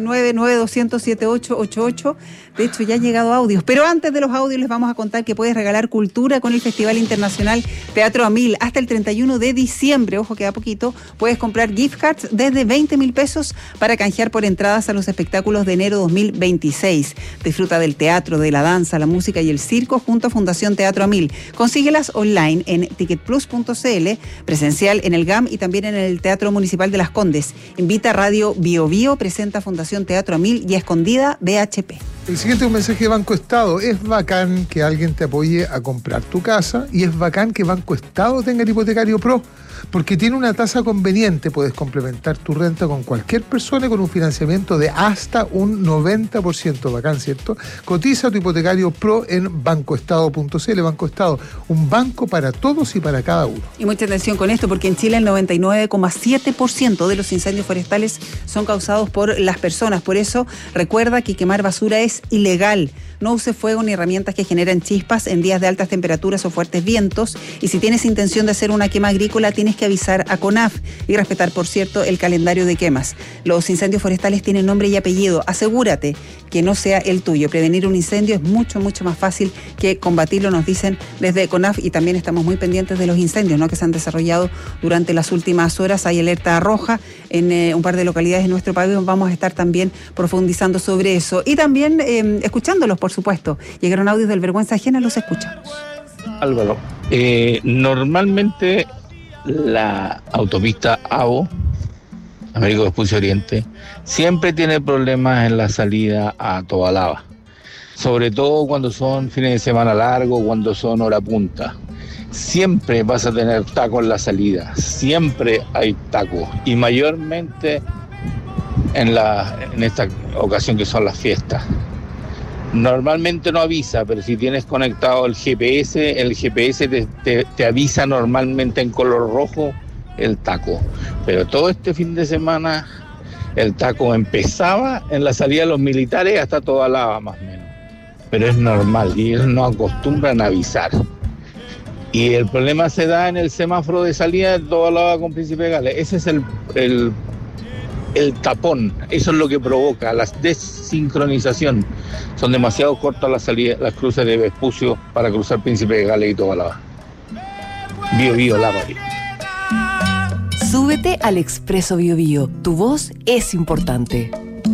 569-9200-7888. De hecho, ya han llegado audios. Pero antes de los audios les vamos a contar que puedes regalar cultura con el Festival Internacional Teatro Amil hasta el 31 de diciembre. Ojo, queda poquito. Puedes comprar gift cards desde 20.000 pesos para canjear por entradas a los espectáculos de enero 2026. Disfruta del teatro, de la danza, la música y el circo junto a Fundación Teatro Amil. Consíguelas online en ticketplus.cl, presencial en el GAM y también en el Teatro Municipal de Las Condes. Invita Radio Bio Bio, presenta Fundación Teatro Amil y Escondida BHP. El siguiente es un mensaje de Banco Estado. Es bacán que alguien te apoye a comprar tu casa y es bacán que Banco Estado tenga el hipotecario pro, porque tiene una tasa conveniente. Puedes complementar tu renta con cualquier persona con un financiamiento de hasta un 90%. Bacán, ¿cierto? Cotiza tu hipotecario pro en bancoestado.cl. Banco Estado, un banco para todos y para cada uno. Y mucha atención con esto, porque en Chile el 99,7% de los incendios forestales son causados por las personas. Por eso, recuerda que quemar basura es ilegal. No use fuego ni herramientas que generen chispas en días de altas temperaturas o fuertes vientos. Y si tienes intención de hacer una quema agrícola, tienes que avisar a CONAF y respetar, por cierto, el calendario de quemas. Los incendios forestales tienen nombre y apellido. Asegúrate que no sea el tuyo. Prevenir un incendio es mucho más fácil que combatirlo, nos dicen desde CONAF, y también estamos muy pendientes de los incendios, ¿no?, que se han desarrollado durante las últimas horas. Hay alerta roja en un par de localidades en nuestro país. Vamos a estar también profundizando sobre eso y también escuchándolos, por supuesto. Llegaron audios del vergüenza ajena, los escuchamos. Álvaro, normalmente la autopista AVO, Américo Vespucio Oriente, siempre tiene problemas en la salida a Tobalaba, sobre todo cuando son fines de semana largos, cuando son hora punta. Siempre vas a tener taco en la salida, siempre hay taco, y mayormente en esta ocasión que son las fiestas. Normalmente no avisa, pero si tienes conectado el GPS te avisa normalmente en color rojo el taco. Pero todo este fin de semana el taco empezaba en la salida de los militares hasta Tobalaba más o menos. Pero es normal y ellos no acostumbran a avisar. Y el problema se da en el semáforo de salida de Tobalaba con Príncipe Gales. Ese es el tapón, eso es lo que provoca la desincronización. Son demasiado cortas las cruces de Vespucio para cruzar Príncipe de Gales y Tobalaba. Bio Bio, Lávaro. Súbete al Expreso Bio Bio. Tu voz es importante.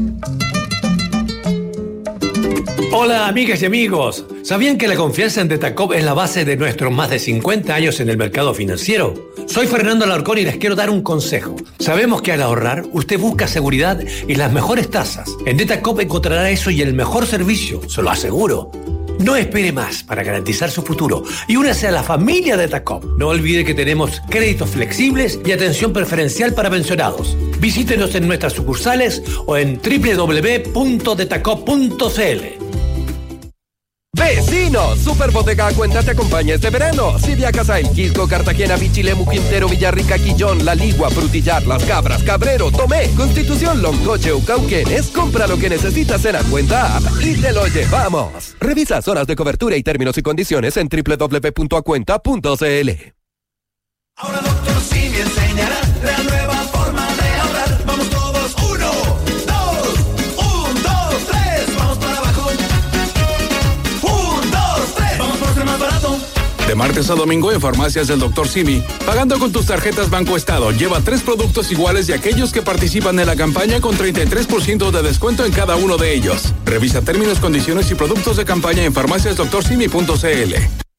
Hola, amigas y amigos. ¿Sabían que la confianza en Detacop es la base de nuestros más de 50 años en el mercado financiero? Soy Fernando Alarcón y les quiero dar un consejo. Sabemos que al ahorrar, usted busca seguridad y las mejores tasas. En Detacop encontrará eso y el mejor servicio, se lo aseguro. No espere más para garantizar su futuro y únase a la familia de Tacop. No olvide que tenemos créditos flexibles y atención preferencial para pensionados. Visítenos en nuestras sucursales o en www.detacop.cl. ¡Vecino! Super Bodega Cuenta te acompaña este verano. Si viajas a El Quisco, Cartagena, Pichilemu, Quintero, Villarrica, Quillón, La Ligua, Frutillar, Las Cabras, Cabrero, Tomé, Constitución, Loncoche o Cauquenes, compra lo que necesitas en la Cuenta App y te lo llevamos. Revisa zonas de cobertura y términos y condiciones en www.acuenta.cl. Ahora Dr. Simi enseñará la nueva forma de ahorrar. Vamos todos, 1, 2, 1, 2, 3, vamos para abajo. 1, 2, 3, vamos por ser más barato. De martes a domingo en Farmacias del Dr. Simi, pagando con tus tarjetas Banco Estado, lleva 3 productos iguales de aquellos que participan en la campaña con 33% de descuento en cada uno de ellos. Revisa términos, condiciones y productos de campaña en farmaciasdoctorsimi.cl.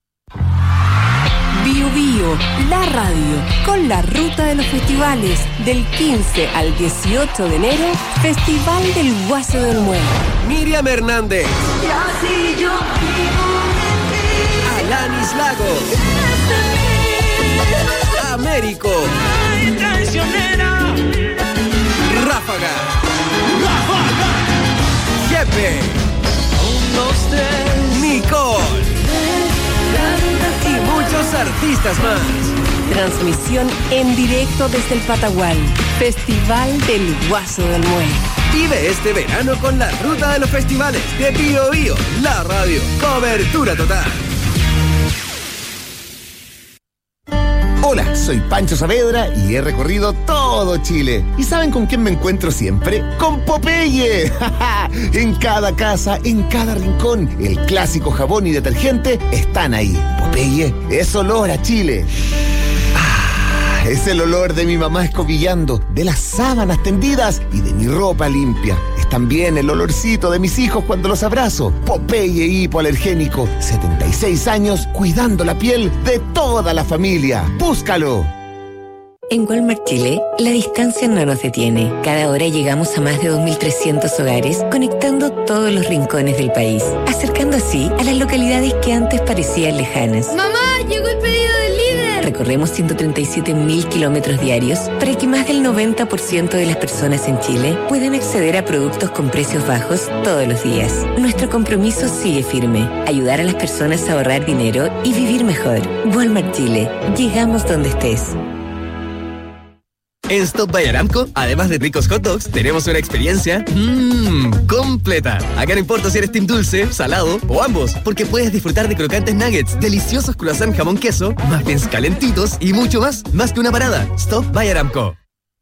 Bio Bio, la radio, con la ruta de los festivales. Del 15 al 18 de enero, Festival del Guaso del Muelle. Miriam Hernández. Y así yo vivo. Alanis Lagos. Américo. Ay, traicionera. Ráfaga. Jefe. 1, 2, 3. Nicole. Y muchos artistas más. Transmisión en directo desde el Patagual. Festival del Guaso del Muelle. Vive este verano con la ruta de los festivales de Bio Bio, la radio. Cobertura total. Hola, soy Pancho Saavedra y he recorrido todo Chile. ¿Y saben con quién me encuentro siempre? ¡Con Popeye! En cada casa, en cada rincón, el clásico jabón y detergente están ahí. Popeye es olor a Chile. Es el olor de mi mamá escobillando, de las sábanas tendidas y de mi ropa limpia. Es también el olorcito de mis hijos cuando los abrazo. Popeye hipoalergénico, 76 años cuidando la piel de toda la familia. ¡Búscalo! En Walmart Chile, la distancia no nos detiene. Cada hora llegamos a más de 2.300 hogares, conectando todos los rincones del país, acercando así a las localidades que antes parecían lejanas. ¡Mamá, llegó el pedido del líder! Recorremos 137.000 kilómetros diarios para que más del 90% de las personas en Chile puedan acceder a productos con precios bajos todos los días. Nuestro compromiso sigue firme: ayudar a las personas a ahorrar dinero y vivir mejor. Walmart Chile, llegamos donde estés. En Stop by Aramco, además de ricos hot dogs, tenemos una experiencia completa. Acá no importa si eres team dulce, salado o ambos, porque puedes disfrutar de crocantes nuggets, deliciosos croissant jamón queso, muffins calentitos y mucho más. Más que una parada. Stop by Aramco.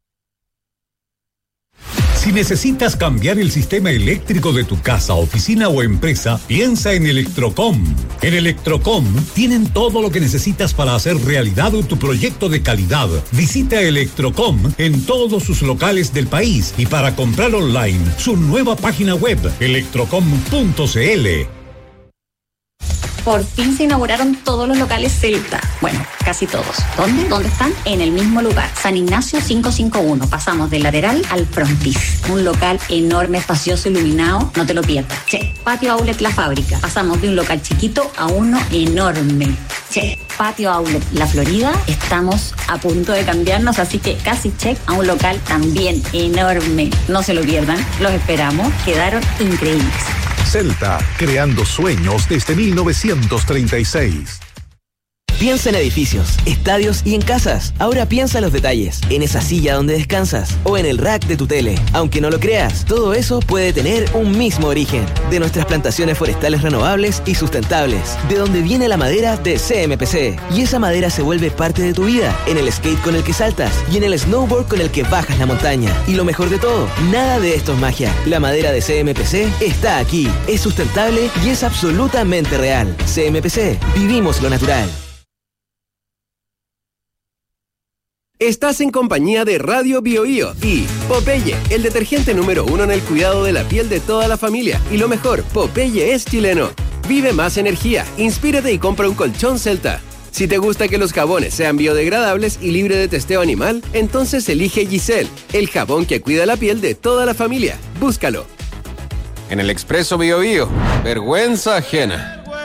Si necesitas cambiar el sistema eléctrico de tu casa, oficina o empresa, piensa en Electrocom. En Electrocom tienen todo lo que necesitas para hacer realidad tu proyecto de calidad. Visita Electrocom en todos sus locales del país y para comprar online, su nueva página web, electrocom.cl. Por fin se inauguraron todos los locales Celta. Bueno, casi todos. ¿Dónde? ¿Dónde están? En el mismo lugar. San Ignacio 551. Pasamos del lateral al frontis. Un local enorme, espacioso, iluminado. No te lo pierdas. Che, Patio Outlet La Fábrica. Pasamos de un local chiquito a uno enorme. Che, Patio Outlet La Florida. Estamos a punto de cambiarnos, así que casi check a un local también enorme. No se lo pierdan. Los esperamos. Quedaron increíbles. Celta, creando sueños desde 1936. Piensa en edificios, estadios y en casas. Ahora piensa en los detalles, en esa silla donde descansas o en el rack de tu tele. Aunque no lo creas, todo eso puede tener un mismo origen. De nuestras plantaciones forestales renovables y sustentables. De donde viene la madera de CMPC. Y esa madera se vuelve parte de tu vida. En el skate con el que saltas y en el snowboard con el que bajas la montaña. Y lo mejor de todo, nada de esto es magia. La madera de CMPC está aquí. Es sustentable y es absolutamente real. CMPC, vivimos lo natural. Estás en compañía de Radio Bio Bio y Popeye, el detergente número 1 en el cuidado de la piel de toda la familia. Y lo mejor, Popeye es chileno. Vive más energía, inspírate y compra un colchón Celta. Si te gusta que los jabones sean biodegradables y libre de testeo animal, entonces elige Giselle, el jabón que cuida la piel de toda la familia. Búscalo. En el Expreso Bio Bio, vergüenza ajena.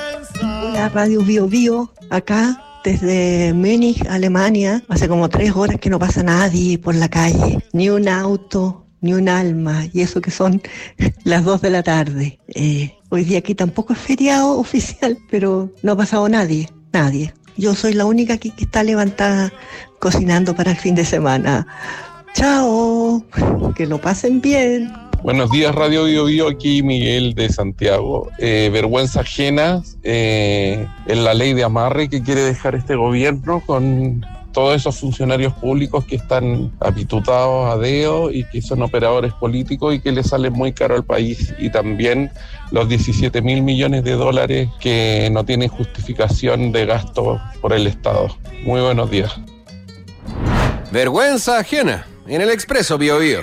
La radio Bio Bio, acá desde Múnich, Alemania. Hace como 3 horas que no pasa nadie por la calle, ni un auto, ni un alma, y eso que son las 2 de la tarde. Hoy día aquí tampoco es feriado oficial, pero no ha pasado nadie. Yo soy la única aquí que está levantada cocinando para el fin de semana. Chao, que lo pasen bien. Buenos días, Radio Bio Bio, aquí Miguel de Santiago. Vergüenza ajena en la ley de amarre que quiere dejar este gobierno con todos esos funcionarios públicos que están apitutados a dedo y que son operadores políticos y que le salen muy caro al país. Y también los 17.000 millones de dólares que no tienen justificación de gasto por el Estado. Muy buenos días. Vergüenza ajena en el Expreso Bio Bio.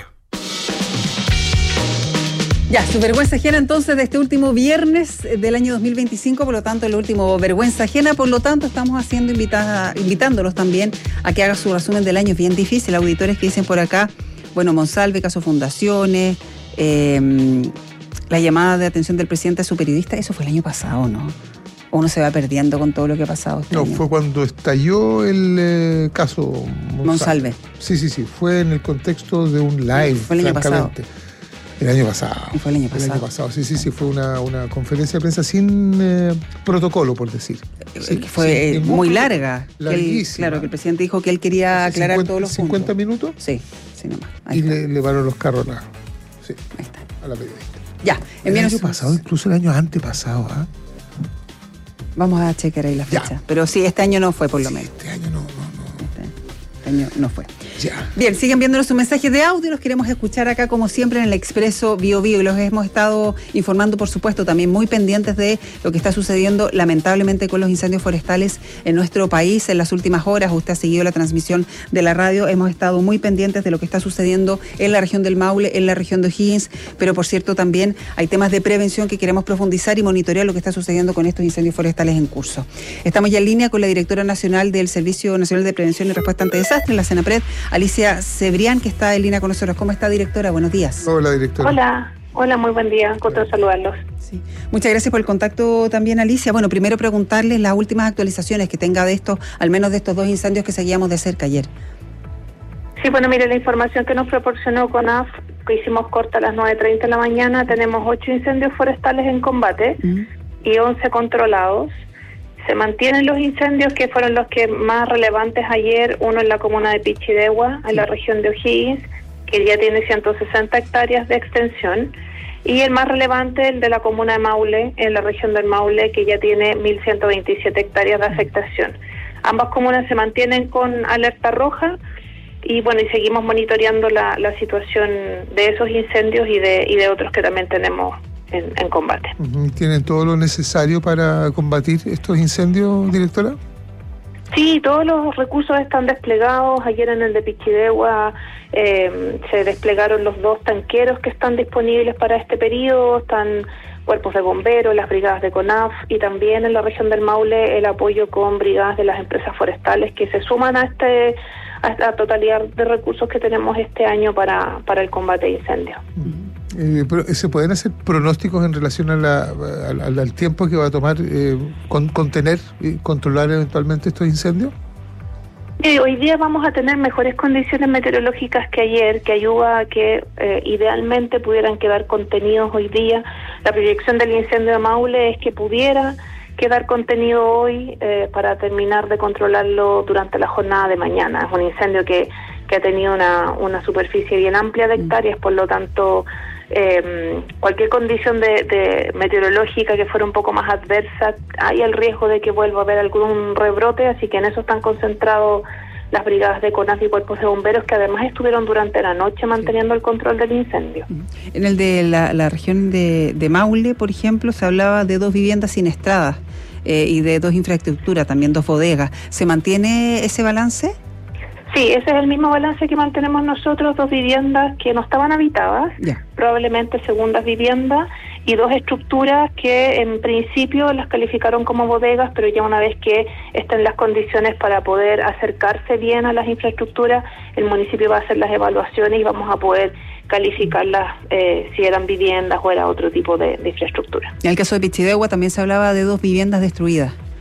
Ya, su vergüenza ajena entonces de este último viernes del año 2025, por lo tanto el último vergüenza ajena, por lo tanto estamos invitándolos también a que haga su resumen del año. Es bien difícil, auditores que dicen por acá, bueno, Monsalve, caso Fundaciones, la llamada de atención del presidente a su periodista, eso fue el año pasado, ¿no? O uno se va perdiendo con todo lo que ha pasado este año. Fue cuando estalló el caso Monsalve. Sí, fue en el contexto de un live, fue el año pasado. El año pasado. Fue el año pasado. Sí, fue una conferencia de prensa sin protocolo, por decir. Fue muy larga. Larguísima. Que el presidente dijo que él quería aclarar todos los puntos. ¿50 minutos? Sí, nomás. Y le paró los carros a la periodista. Ya, el año pasado, incluso el año antepasado. Vamos a chequear ahí la fecha. Pero sí, este año no fue, por lo menos. Este año no. Este año no fue. Ya. Bien, siguen viéndonos sus mensajes de audio, los queremos escuchar acá como siempre en el Expreso Bio Bio y los hemos estado informando, por supuesto, también muy pendientes de lo que está sucediendo lamentablemente con los incendios forestales en nuestro país en las últimas horas. Usted ha seguido la transmisión de la radio, hemos estado muy pendientes de lo que está sucediendo en la región del Maule, en la región de O'Higgins, pero por cierto también hay temas de prevención que queremos profundizar y monitorear lo que está sucediendo con estos incendios forestales en curso. Estamos ya en línea con la directora nacional del Servicio Nacional de Prevención y Respuesta ante Desastres, la Senapred, Alicia Cebrián, que está en línea con nosotros. ¿Cómo está, directora? Buenos días. Hola, directora. Hola, muy buen día. Gusto de saludarlos. Sí. Muchas gracias por el contacto también, Alicia. Bueno, primero preguntarles las últimas actualizaciones que tenga de estos, al menos de estos 2 incendios que seguíamos de cerca ayer. Sí, bueno, mire, la información que nos proporcionó CONAF, que hicimos corta a las 9:30 de la mañana, tenemos 8 incendios forestales en combate y 11 controlados. Se mantienen los incendios que fueron los que más relevantes ayer, uno en la comuna de Pichidegua, en la región de O'Higgins, que ya tiene 160 hectáreas de extensión, y el más relevante, el de la comuna de Maule, en la región del Maule, que ya tiene 1.127 hectáreas de afectación. Ambas comunas se mantienen con alerta roja y bueno, y seguimos monitoreando la situación de esos incendios y de otros que también tenemos en combate. ¿Tienen todo lo necesario para combatir estos incendios, directora? Sí, todos los recursos están desplegados. Ayer en el de Pichidegua se desplegaron los 2 tanqueros que están disponibles para este periodo. Están cuerpos de bomberos, las brigadas de CONAF y también en la región del Maule el apoyo con brigadas de las empresas forestales que se suman a esta totalidad de recursos que tenemos este año para el combate de incendios. ¿Se pueden hacer pronósticos en relación al tiempo que va a tomar contener y controlar eventualmente estos incendios? Hoy día vamos a tener mejores condiciones meteorológicas que ayer, que ayuda a que idealmente pudieran quedar contenidos hoy día. La proyección del incendio de Maule es que pudiera quedar contenido hoy para terminar de controlarlo durante la jornada de mañana. Es un incendio que ha tenido una superficie bien amplia de hectáreas, por lo tanto cualquier condición de meteorológica que fuera un poco más adversa, hay el riesgo de que vuelva a haber algún rebrote, así que en eso están concentrados las brigadas de CONAF y cuerpos de bomberos, que además estuvieron durante la noche manteniendo el control del incendio. En el de la región de Maule, por ejemplo, se hablaba de 2 viviendas siniestradas y de 2 infraestructuras, también 2 bodegas. ¿Se mantiene ese balance? Sí, ese es el mismo balance que mantenemos nosotros, 2 viviendas que no estaban habitadas, probablemente segundas viviendas, y 2 estructuras que en principio las calificaron como bodegas, pero ya una vez que estén las condiciones para poder acercarse bien a las infraestructuras, el municipio va a hacer las evaluaciones y vamos a poder calificarlas si eran viviendas o era otro tipo de infraestructura. En el caso de Pichidegua también se hablaba de 2 viviendas destruidas.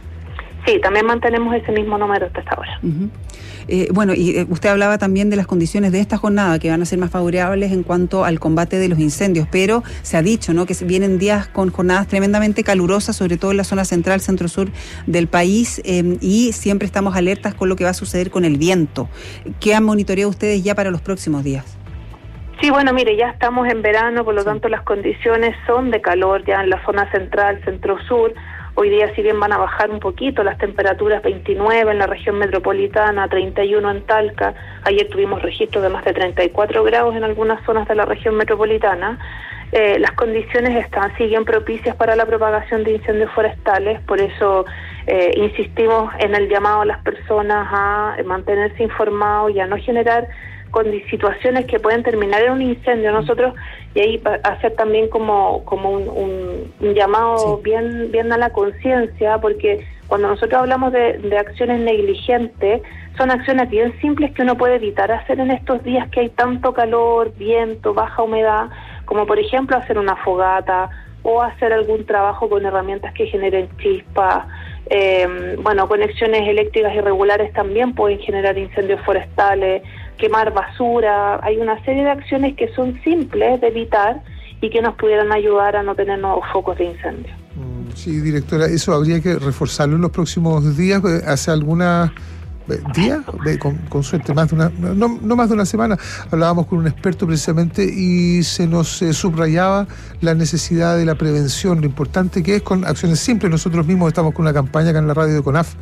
Sí, también mantenemos ese mismo número hasta esta hora. Bueno, y usted hablaba también de las condiciones de esta jornada que van a ser más favorables en cuanto al combate de los incendios, pero se ha dicho, ¿no?, que vienen días con jornadas tremendamente calurosas, sobre todo en la zona central, centro-sur del país, y siempre estamos alertas con lo que va a suceder con el viento. ¿Qué han monitoreado ustedes ya para los próximos días? Sí, bueno, mire, ya estamos en verano, por lo tanto las condiciones son de calor ya en la zona central, centro-sur. Hoy día, si bien van a bajar un poquito las temperaturas, 29 en la región metropolitana, 31 en Talca. Ayer tuvimos registros de más de 34 grados en algunas zonas de la región metropolitana. Las condiciones siguen propicias para la propagación de incendios forestales, por eso insistimos en el llamado a las personas a mantenerse informados y a no generar con situaciones que pueden terminar en un incendio. Nosotros, y ahí hacer también como un llamado bien a la conciencia, porque cuando nosotros hablamos de acciones negligentes, son acciones bien simples que uno puede evitar hacer en estos días que hay tanto calor, viento, baja humedad, como por ejemplo hacer una fogata o hacer algún trabajo con herramientas que generen chispas. Conexiones eléctricas irregulares también pueden generar incendios forestales, quemar basura. Hay una serie de acciones que son simples de evitar y que nos pudieran ayudar a no tener nuevos focos de incendio. Sí, directora, eso habría que reforzarlo en los próximos días. Hace algunos días, con suerte, no más de una semana, hablábamos con un experto precisamente y se nos subrayaba la necesidad de la prevención, lo importante que es con acciones simples. Nosotros mismos estamos con una campaña acá en la radio de CONAF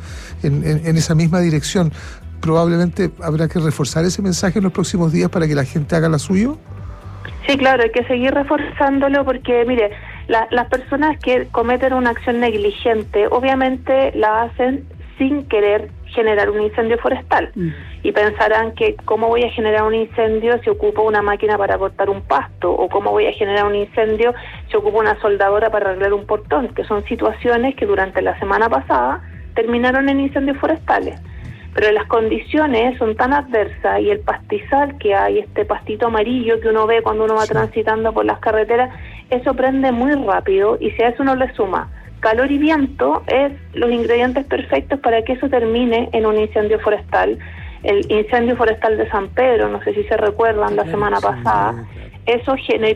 en esa misma dirección. Probablemente habrá que reforzar ese mensaje en los próximos días para que la gente haga lo suyo. Sí, claro, hay que seguir reforzándolo porque, mire, las personas que cometen una acción negligente obviamente la hacen sin querer generar un incendio forestal y pensarán que cómo voy a generar un incendio si ocupo una máquina para cortar un pasto, o cómo voy a generar un incendio si ocupo una soldadora para arreglar un portón, que son situaciones que durante la semana pasada terminaron en incendios forestales. Pero las condiciones son tan adversas y el pastizal que hay, este pastito amarillo que uno ve cuando uno va transitando por las carreteras, eso prende muy rápido, y si a eso uno le suma calor y viento, es los ingredientes perfectos para que eso termine en un incendio forestal. El incendio forestal de San Pedro, no sé si se recuerdan, la semana pasada, eso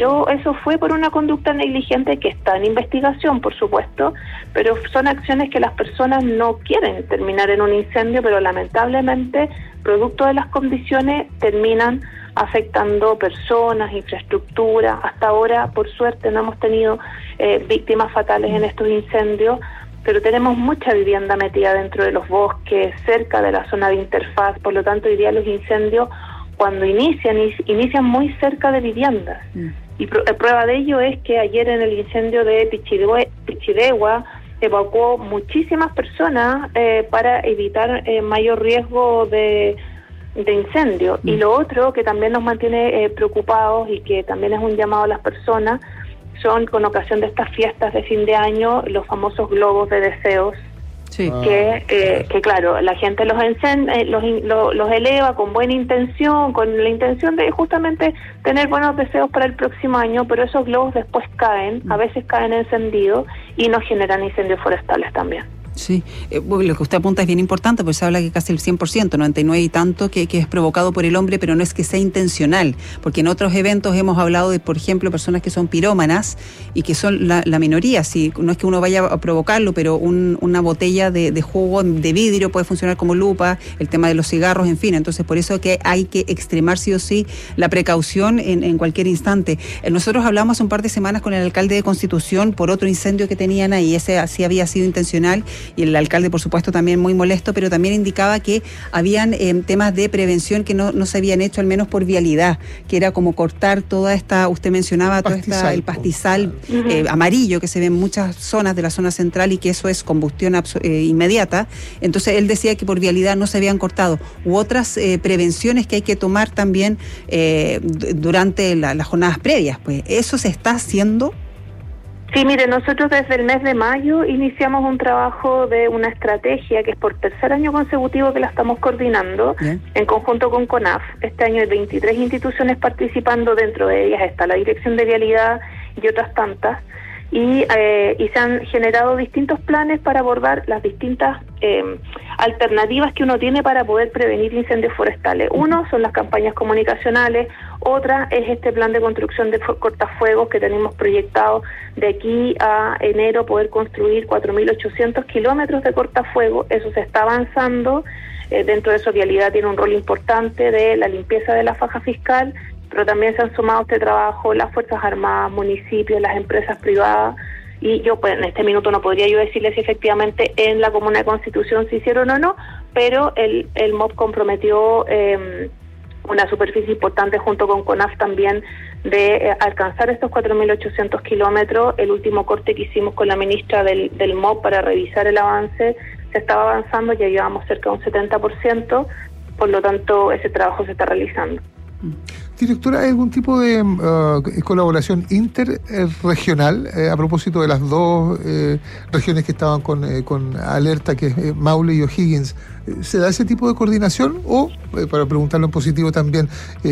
fue por una conducta negligente que está en investigación, por supuesto, pero son acciones que las personas no quieren terminar en un incendio, pero lamentablemente, producto de las condiciones, terminan afectando personas, infraestructura. Hasta ahora, por suerte, no hemos tenido víctimas fatales en estos incendios, pero tenemos mucha vivienda metida dentro de los bosques, cerca de la zona de interfaz. Por lo tanto, hoy día los incendios, cuando inician muy cerca de viviendas. Y prueba de ello es que ayer en el incendio de Pichidegua evacuó muchísimas personas para evitar mayor riesgo de incendio. Y lo otro que también nos mantiene preocupados y que también es un llamado a las personas, son con ocasión de estas fiestas de fin de año, los famosos globos de deseos. Sí. Que claro, la gente los eleva con buena intención, con la intención de justamente tener buenos deseos para el próximo año, pero esos globos después caen, a veces caen encendidos y nos generan incendios forestales también. Sí, lo que usted apunta es bien importante, porque se habla que casi el 100%, 99 y tanto, que es provocado por el hombre, pero no es que sea intencional, porque en otros eventos hemos hablado de, por ejemplo, personas que son pirómanas y que son la minoría. Si no es que uno vaya a provocarlo, pero una botella de jugo de vidrio puede funcionar como lupa, el tema de los cigarros, en fin. Entonces, por eso que hay que extremar sí o sí la precaución en cualquier instante. Nosotros hablamos hace un par de semanas con el alcalde de Constitución por otro incendio que tenían ahí, ese sí había sido intencional, y el alcalde, por supuesto, también muy molesto, pero también indicaba que habían temas de prevención que no se habían hecho, al menos por vialidad, que era como cortar toda esta, usted mencionaba, el pastizal amarillo que se ve en muchas zonas de la zona central y que eso es combustión inmediata. Entonces él decía que por vialidad no se habían cortado, u otras prevenciones que hay que tomar también durante las jornadas previas. Pues eso se está haciendo. Sí, mire, nosotros desde el mes de mayo iniciamos un trabajo de una estrategia que es por tercer año consecutivo que la estamos coordinando en conjunto con CONAF. Este año hay 23 instituciones participando, dentro de ellas está la Dirección de Vialidad y otras tantas, y se han generado distintos planes para abordar las distintas alternativas que uno tiene para poder prevenir incendios forestales. Uno son las campañas comunicacionales, otra es este plan de construcción de cortafuegos que tenemos proyectado de aquí a enero poder construir 4.800 kilómetros de cortafuegos. Eso se está avanzando. Dentro de eso Vialidad tiene un rol importante de la limpieza de la faja fiscal, pero también se han sumado a este trabajo las Fuerzas Armadas, municipios, las empresas privadas, y yo pues en este minuto no podría yo decirles si efectivamente en la Comuna de Constitución se hicieron o no, pero el MOP comprometió una superficie importante junto con CONAF también de alcanzar estos 4.800 kilómetros. El último corte que hicimos con la ministra del MOP para revisar el avance, se estaba avanzando, ya llevamos cerca de un 70%, por lo tanto ese trabajo se está realizando. Directora, ¿hay algún tipo de colaboración interregional a propósito de las dos regiones que estaban con alerta, que es Maule y O'Higgins? ¿Se da ese tipo de coordinación? O, para preguntarlo en positivo también,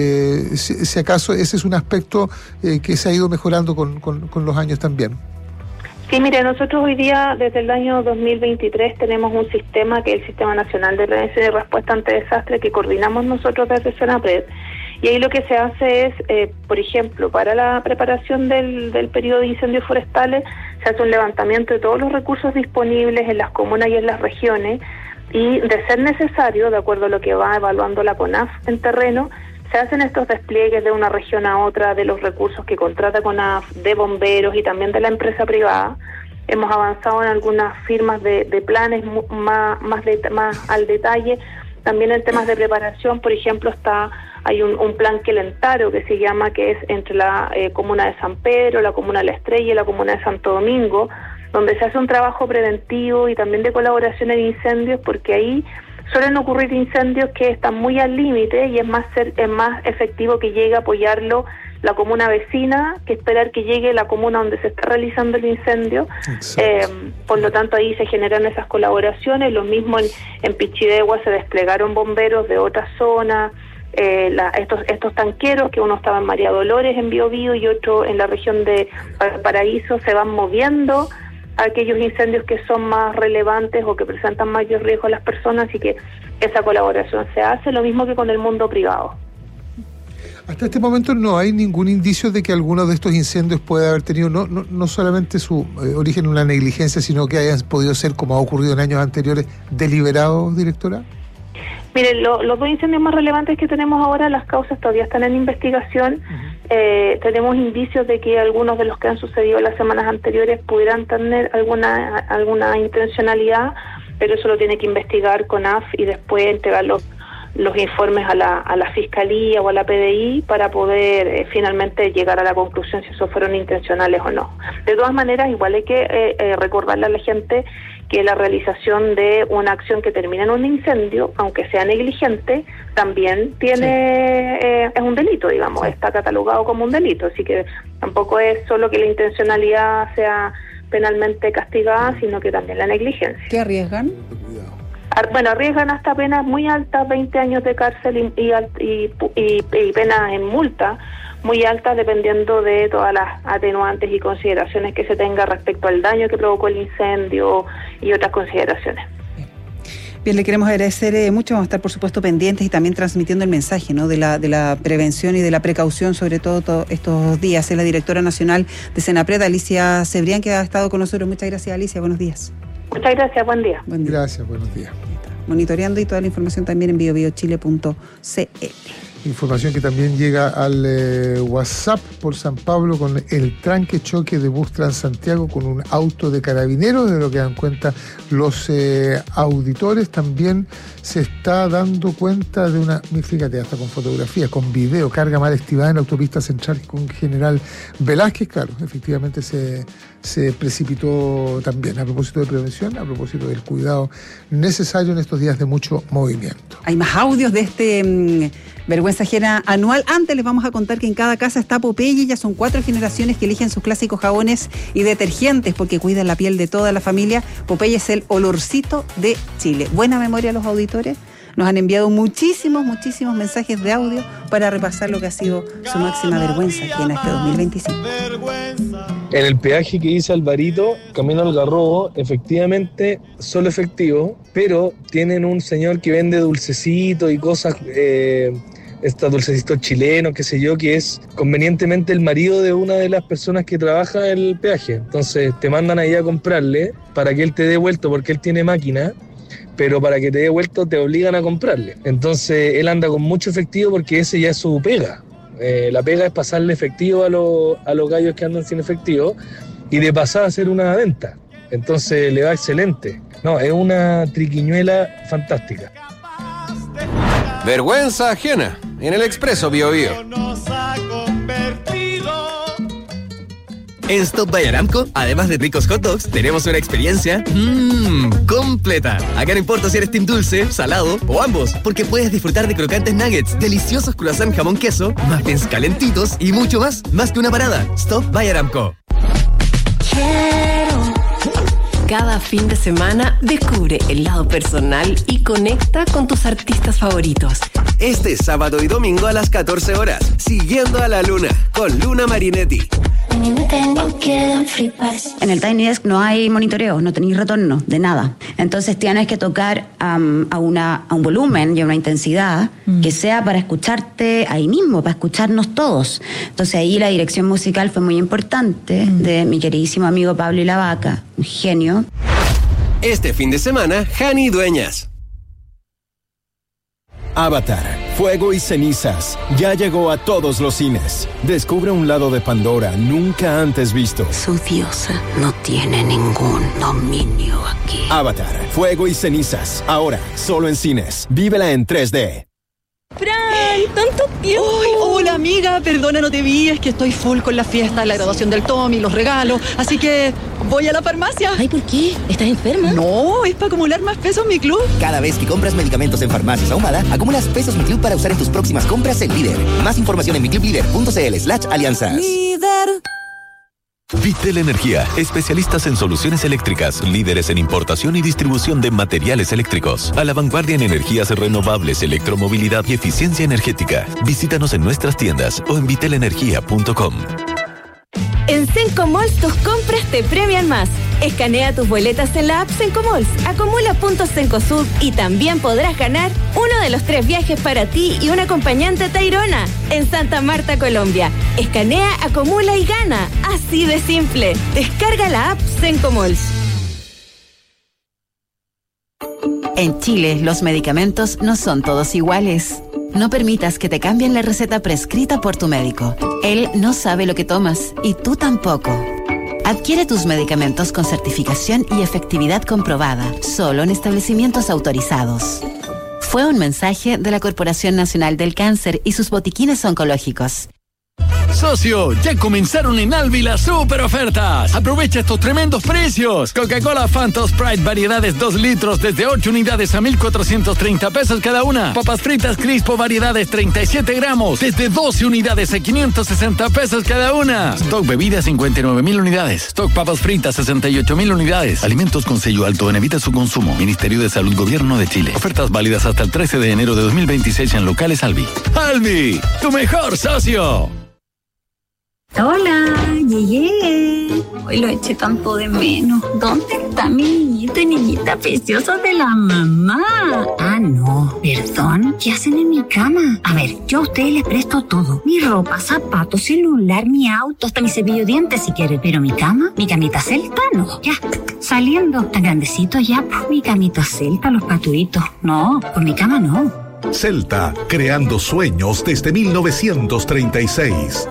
si acaso ese es un aspecto que se ha ido mejorando con los años también. Sí, mire, nosotros hoy día, desde el año 2023, tenemos un sistema que es el Sistema Nacional de Prevención y Respuesta ante Desastres, que coordinamos nosotros desde Senapred. Y ahí lo que se hace es, por ejemplo, para la preparación del periodo de incendios forestales, se hace un levantamiento de todos los recursos disponibles en las comunas y en las regiones, y de ser necesario, de acuerdo a lo que va evaluando la CONAF en terreno, se hacen estos despliegues de una región a otra, de los recursos que contrata CONAF, de bomberos y también de la empresa privada. Hemos avanzado en algunas firmas de planes más al detalle. También en temas de preparación, por ejemplo, hay un plan Quelentaro que se llama, que es entre la comuna de San Pedro, la comuna de La Estrella y la comuna de Santo Domingo, donde se hace un trabajo preventivo y también de colaboración en incendios, porque ahí suelen ocurrir incendios que están muy al límite y es más efectivo que llegue a apoyarlo la comuna vecina que esperar que llegue la comuna donde se está realizando el incendio. Por lo tanto, ahí se generan esas colaboraciones. Lo mismo en Pichidegua se desplegaron bomberos de otras zonas. Estos tanqueros, que uno estaba en María Dolores en Biobío y otro en la región de Valparaíso, se van moviendo a aquellos incendios que son más relevantes o que presentan mayor riesgo a las personas, y que esa colaboración se hace, lo mismo que con el mundo privado. Hasta este momento no hay ningún indicio de que alguno de estos incendios pueda haber tenido no solamente su origen en una negligencia, sino que hayan podido ser, como ha ocurrido en años anteriores, deliberados, directora. Miren, los dos incendios más relevantes que tenemos ahora, las causas todavía están en investigación. Tenemos indicios de que algunos de los que han sucedido las semanas anteriores pudieran tener alguna intencionalidad, pero eso lo tiene que investigar CONAF y después entregar los informes a la Fiscalía o a la PDI para poder finalmente llegar a la conclusión si esos fueron intencionales o no. De todas maneras, igual hay que recordarle a la gente que la realización de una acción que termina en un incendio, aunque sea negligente, también tiene es un delito, digamos, está catalogado como un delito, así que tampoco es solo que la intencionalidad sea penalmente castigada, sino que también la negligencia. ¿Qué arriesgan? Bueno, arriesgan hasta penas muy altas, 20 años de cárcel y penas en multa muy altas, dependiendo de todas las atenuantes y consideraciones que se tenga respecto al daño que provocó el incendio y otras consideraciones. Bien, le queremos agradecer mucho. Vamos a estar, por supuesto, pendientes y también transmitiendo el mensaje, ¿no?, de la prevención y de la precaución, sobre todo estos días. Es la directora nacional de Senapred, Alicia Cebrián, que ha estado con nosotros. Muchas gracias, Alicia. Buenos días. Muchas gracias. Buen día. Gracias. Buenos días. Monitoreando, y toda la información también en biobiochile.cl. Información que también llega al WhatsApp por San Pablo, con el tranque choque de bus Transantiago con un auto de carabineros, de lo que dan cuenta los auditores. También se está dando cuenta de una, fíjate, hasta con fotografías, con video, carga mal estivada en la autopista central con General Velázquez. Claro, efectivamente se precipitó también, a propósito de prevención, a propósito del cuidado necesario en estos días de mucho movimiento. Hay más audios de este Vergüenza Ajena anual. Antes les vamos a contar que en cada casa está Popeye. Ya son 4 generaciones que eligen sus clásicos jabones y detergentes porque cuidan la piel de toda la familia. Popeye es el olorcito de Chile. Buena memoria a los auditores. Nos han enviado muchísimos mensajes de audio para repasar lo que ha sido su máxima vergüenza ajena este 2025. En el peaje que dice Alvarito, camino al Algarrobo, efectivamente, solo efectivo, pero tienen un señor que vende dulcecitos y cosas, estos dulcecitos chilenos, qué sé yo, que es convenientemente el marido de una de las personas que trabaja en el peaje. Entonces te mandan ahí a comprarle para que él te dé vuelto, porque él tiene máquina, pero para que te dé vuelto te obligan a comprarle. Entonces él anda con mucho efectivo porque ese ya es su pega. La pega es pasarle efectivo a los gallos que andan sin efectivo y de pasar a hacer una venta. Entonces le va excelente. No, es una triquiñuela fantástica. Vergüenza ajena en el Expreso Biobío. En Stop by Aramco, además de ricos hot dogs, tenemos una experiencia completa. Acá no importa si eres team dulce, salado o ambos, porque puedes disfrutar de crocantes nuggets, deliciosos croissant jamón queso, muffins calentitos y mucho más. Más que una parada. Stop by Aramco. Cada fin de semana descubre el lado personal y conecta con tus artistas favoritos. Este sábado y domingo a las 14 horas, Siguiendo a la Luna, con Luna Marinetti. En el Tiny Desk no hay monitoreo, no tenéis retorno de nada. Entonces tienes que tocar a un volumen y a una intensidad que sea para escucharte ahí mismo, para escucharnos todos. Entonces ahí la dirección musical fue muy importante de mi queridísimo amigo Pablo y la Vaca, un genio. Este fin de semana, Hani Dueñas. Avatar, Fuego y Cenizas, ya llegó a todos los cines. Descubre un lado de Pandora nunca antes visto. Su diosa no tiene ningún dominio aquí. Avatar, Fuego y Cenizas, ahora, solo en cines. Vívela en 3D. ¡Fran! ¡Tanto tiempo! ¡Ay, hola amiga! Perdona, no te vi, es que estoy full con la fiesta, la graduación del Tommy, los regalos, así que voy a la farmacia. Ay, ¿por qué? ¿Estás enferma? No, es para acumular más pesos en mi club. Cada vez que compras medicamentos en Farmacias Ahumada, acumulas pesos Mi Club para usar en tus próximas compras en Líder. Más información en miclublider.cl/alianzas. Líder. Vitel Energía, especialistas en soluciones eléctricas, líderes en importación y distribución de materiales eléctricos, a la vanguardia en energías renovables, electromovilidad y eficiencia energética. Visítanos en nuestras tiendas o en vitelenergia.com. En Sencomalls tus compras te premian más. Escanea tus boletas en la app Sencomalls, acumula puntos Cencosud y también podrás ganar uno de los 3 viajes para ti y un acompañante a Tayrona en Santa Marta, Colombia. Escanea, acumula y gana. Así de simple. Descarga la app Sencomalls. En Chile, los medicamentos no son todos iguales. No permitas que te cambien la receta prescrita por tu médico. Él no sabe lo que tomas y tú tampoco. Adquiere tus medicamentos con certificación y efectividad comprobada, solo en establecimientos autorizados. Fue un mensaje de la Corporación Nacional del Cáncer y sus botiquines oncológicos. Socio, ya comenzaron en Alvi las super ofertas. Aprovecha estos tremendos precios. Coca-Cola Fanta Sprite variedades 2 litros desde 8 unidades a 1,430 pesos cada una. Papas fritas Crispo variedades 37 gramos desde 12 unidades a 560 pesos cada una. Stock bebidas 59,000 unidades. Stock papas fritas 68,000 unidades. Alimentos con sello alto en evita su consumo. Ministerio de Salud Gobierno de Chile. Ofertas válidas hasta el 13 de enero de 2026 en locales Alvi. Alvi, tu mejor socio. Hola, llegué. Hoy lo eché tanto de menos. ¿Dónde está mi niñito y niñita preciosa de la mamá? Ah, no, perdón. ¿Qué hacen en mi cama? A ver, yo a ustedes les presto todo. Mi ropa, zapatos, celular, mi auto, hasta mi cepillo de dientes si quieren. Pero mi cama, mi camita celta, no. Ya, saliendo. Tan grandecito ya, pues mi camita celta, los paturitos. No, por mi cama no. Celta, creando sueños desde 1936.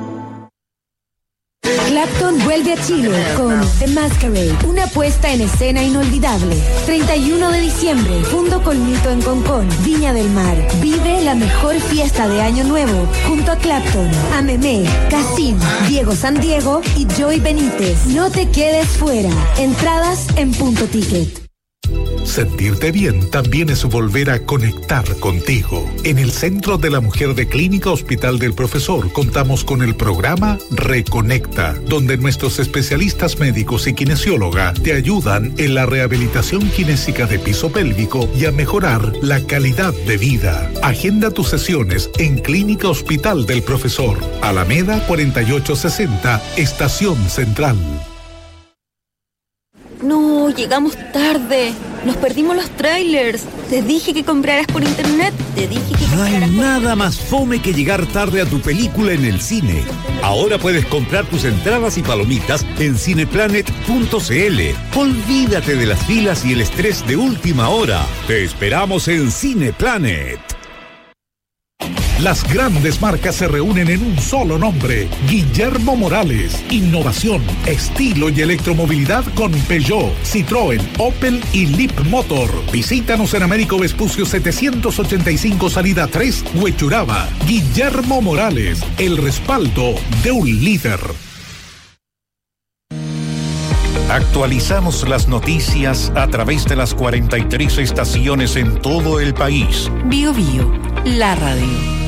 Clapton vuelve a Chile con The Masquerade, una puesta en escena inolvidable. 31 de diciembre, Fundo Colmito en Concón, Viña del Mar. Vive la mejor fiesta de Año Nuevo junto a Clapton, Amemé, Cassim, Diego Sandiego y Joy Benítez. No te quedes fuera. Entradas en Punto Ticket. Sentirte bien también es volver a conectar contigo. En el Centro de la Mujer de Clínica Hospital del Profesor contamos con el programa Reconecta, donde nuestros especialistas médicos y kinesióloga te ayudan en la rehabilitación kinésica de piso pélvico y a mejorar la calidad de vida. Agenda tus sesiones en Clínica Hospital del Profesor, Alameda 4860, Estación Central. No, llegamos tarde. Nos perdimos los trailers. Te dije que compraras por internet. Te dije que... No hay nada más fome que llegar tarde a tu película en el cine. Ahora puedes comprar tus entradas y palomitas en cineplanet.cl. Olvídate de las filas y el estrés de última hora. Te esperamos en Cineplanet. Las grandes marcas se reúnen en un solo nombre: Guillermo Morales. Innovación, estilo y electromovilidad con Peugeot, Citroën, Opel y Leapmotor. Visítanos en Américo Vespucio 785, salida 3, Huechuraba. Guillermo Morales, el respaldo de un líder. Actualizamos las noticias a través de las 43 estaciones en todo el país. Bio Bio, la radio.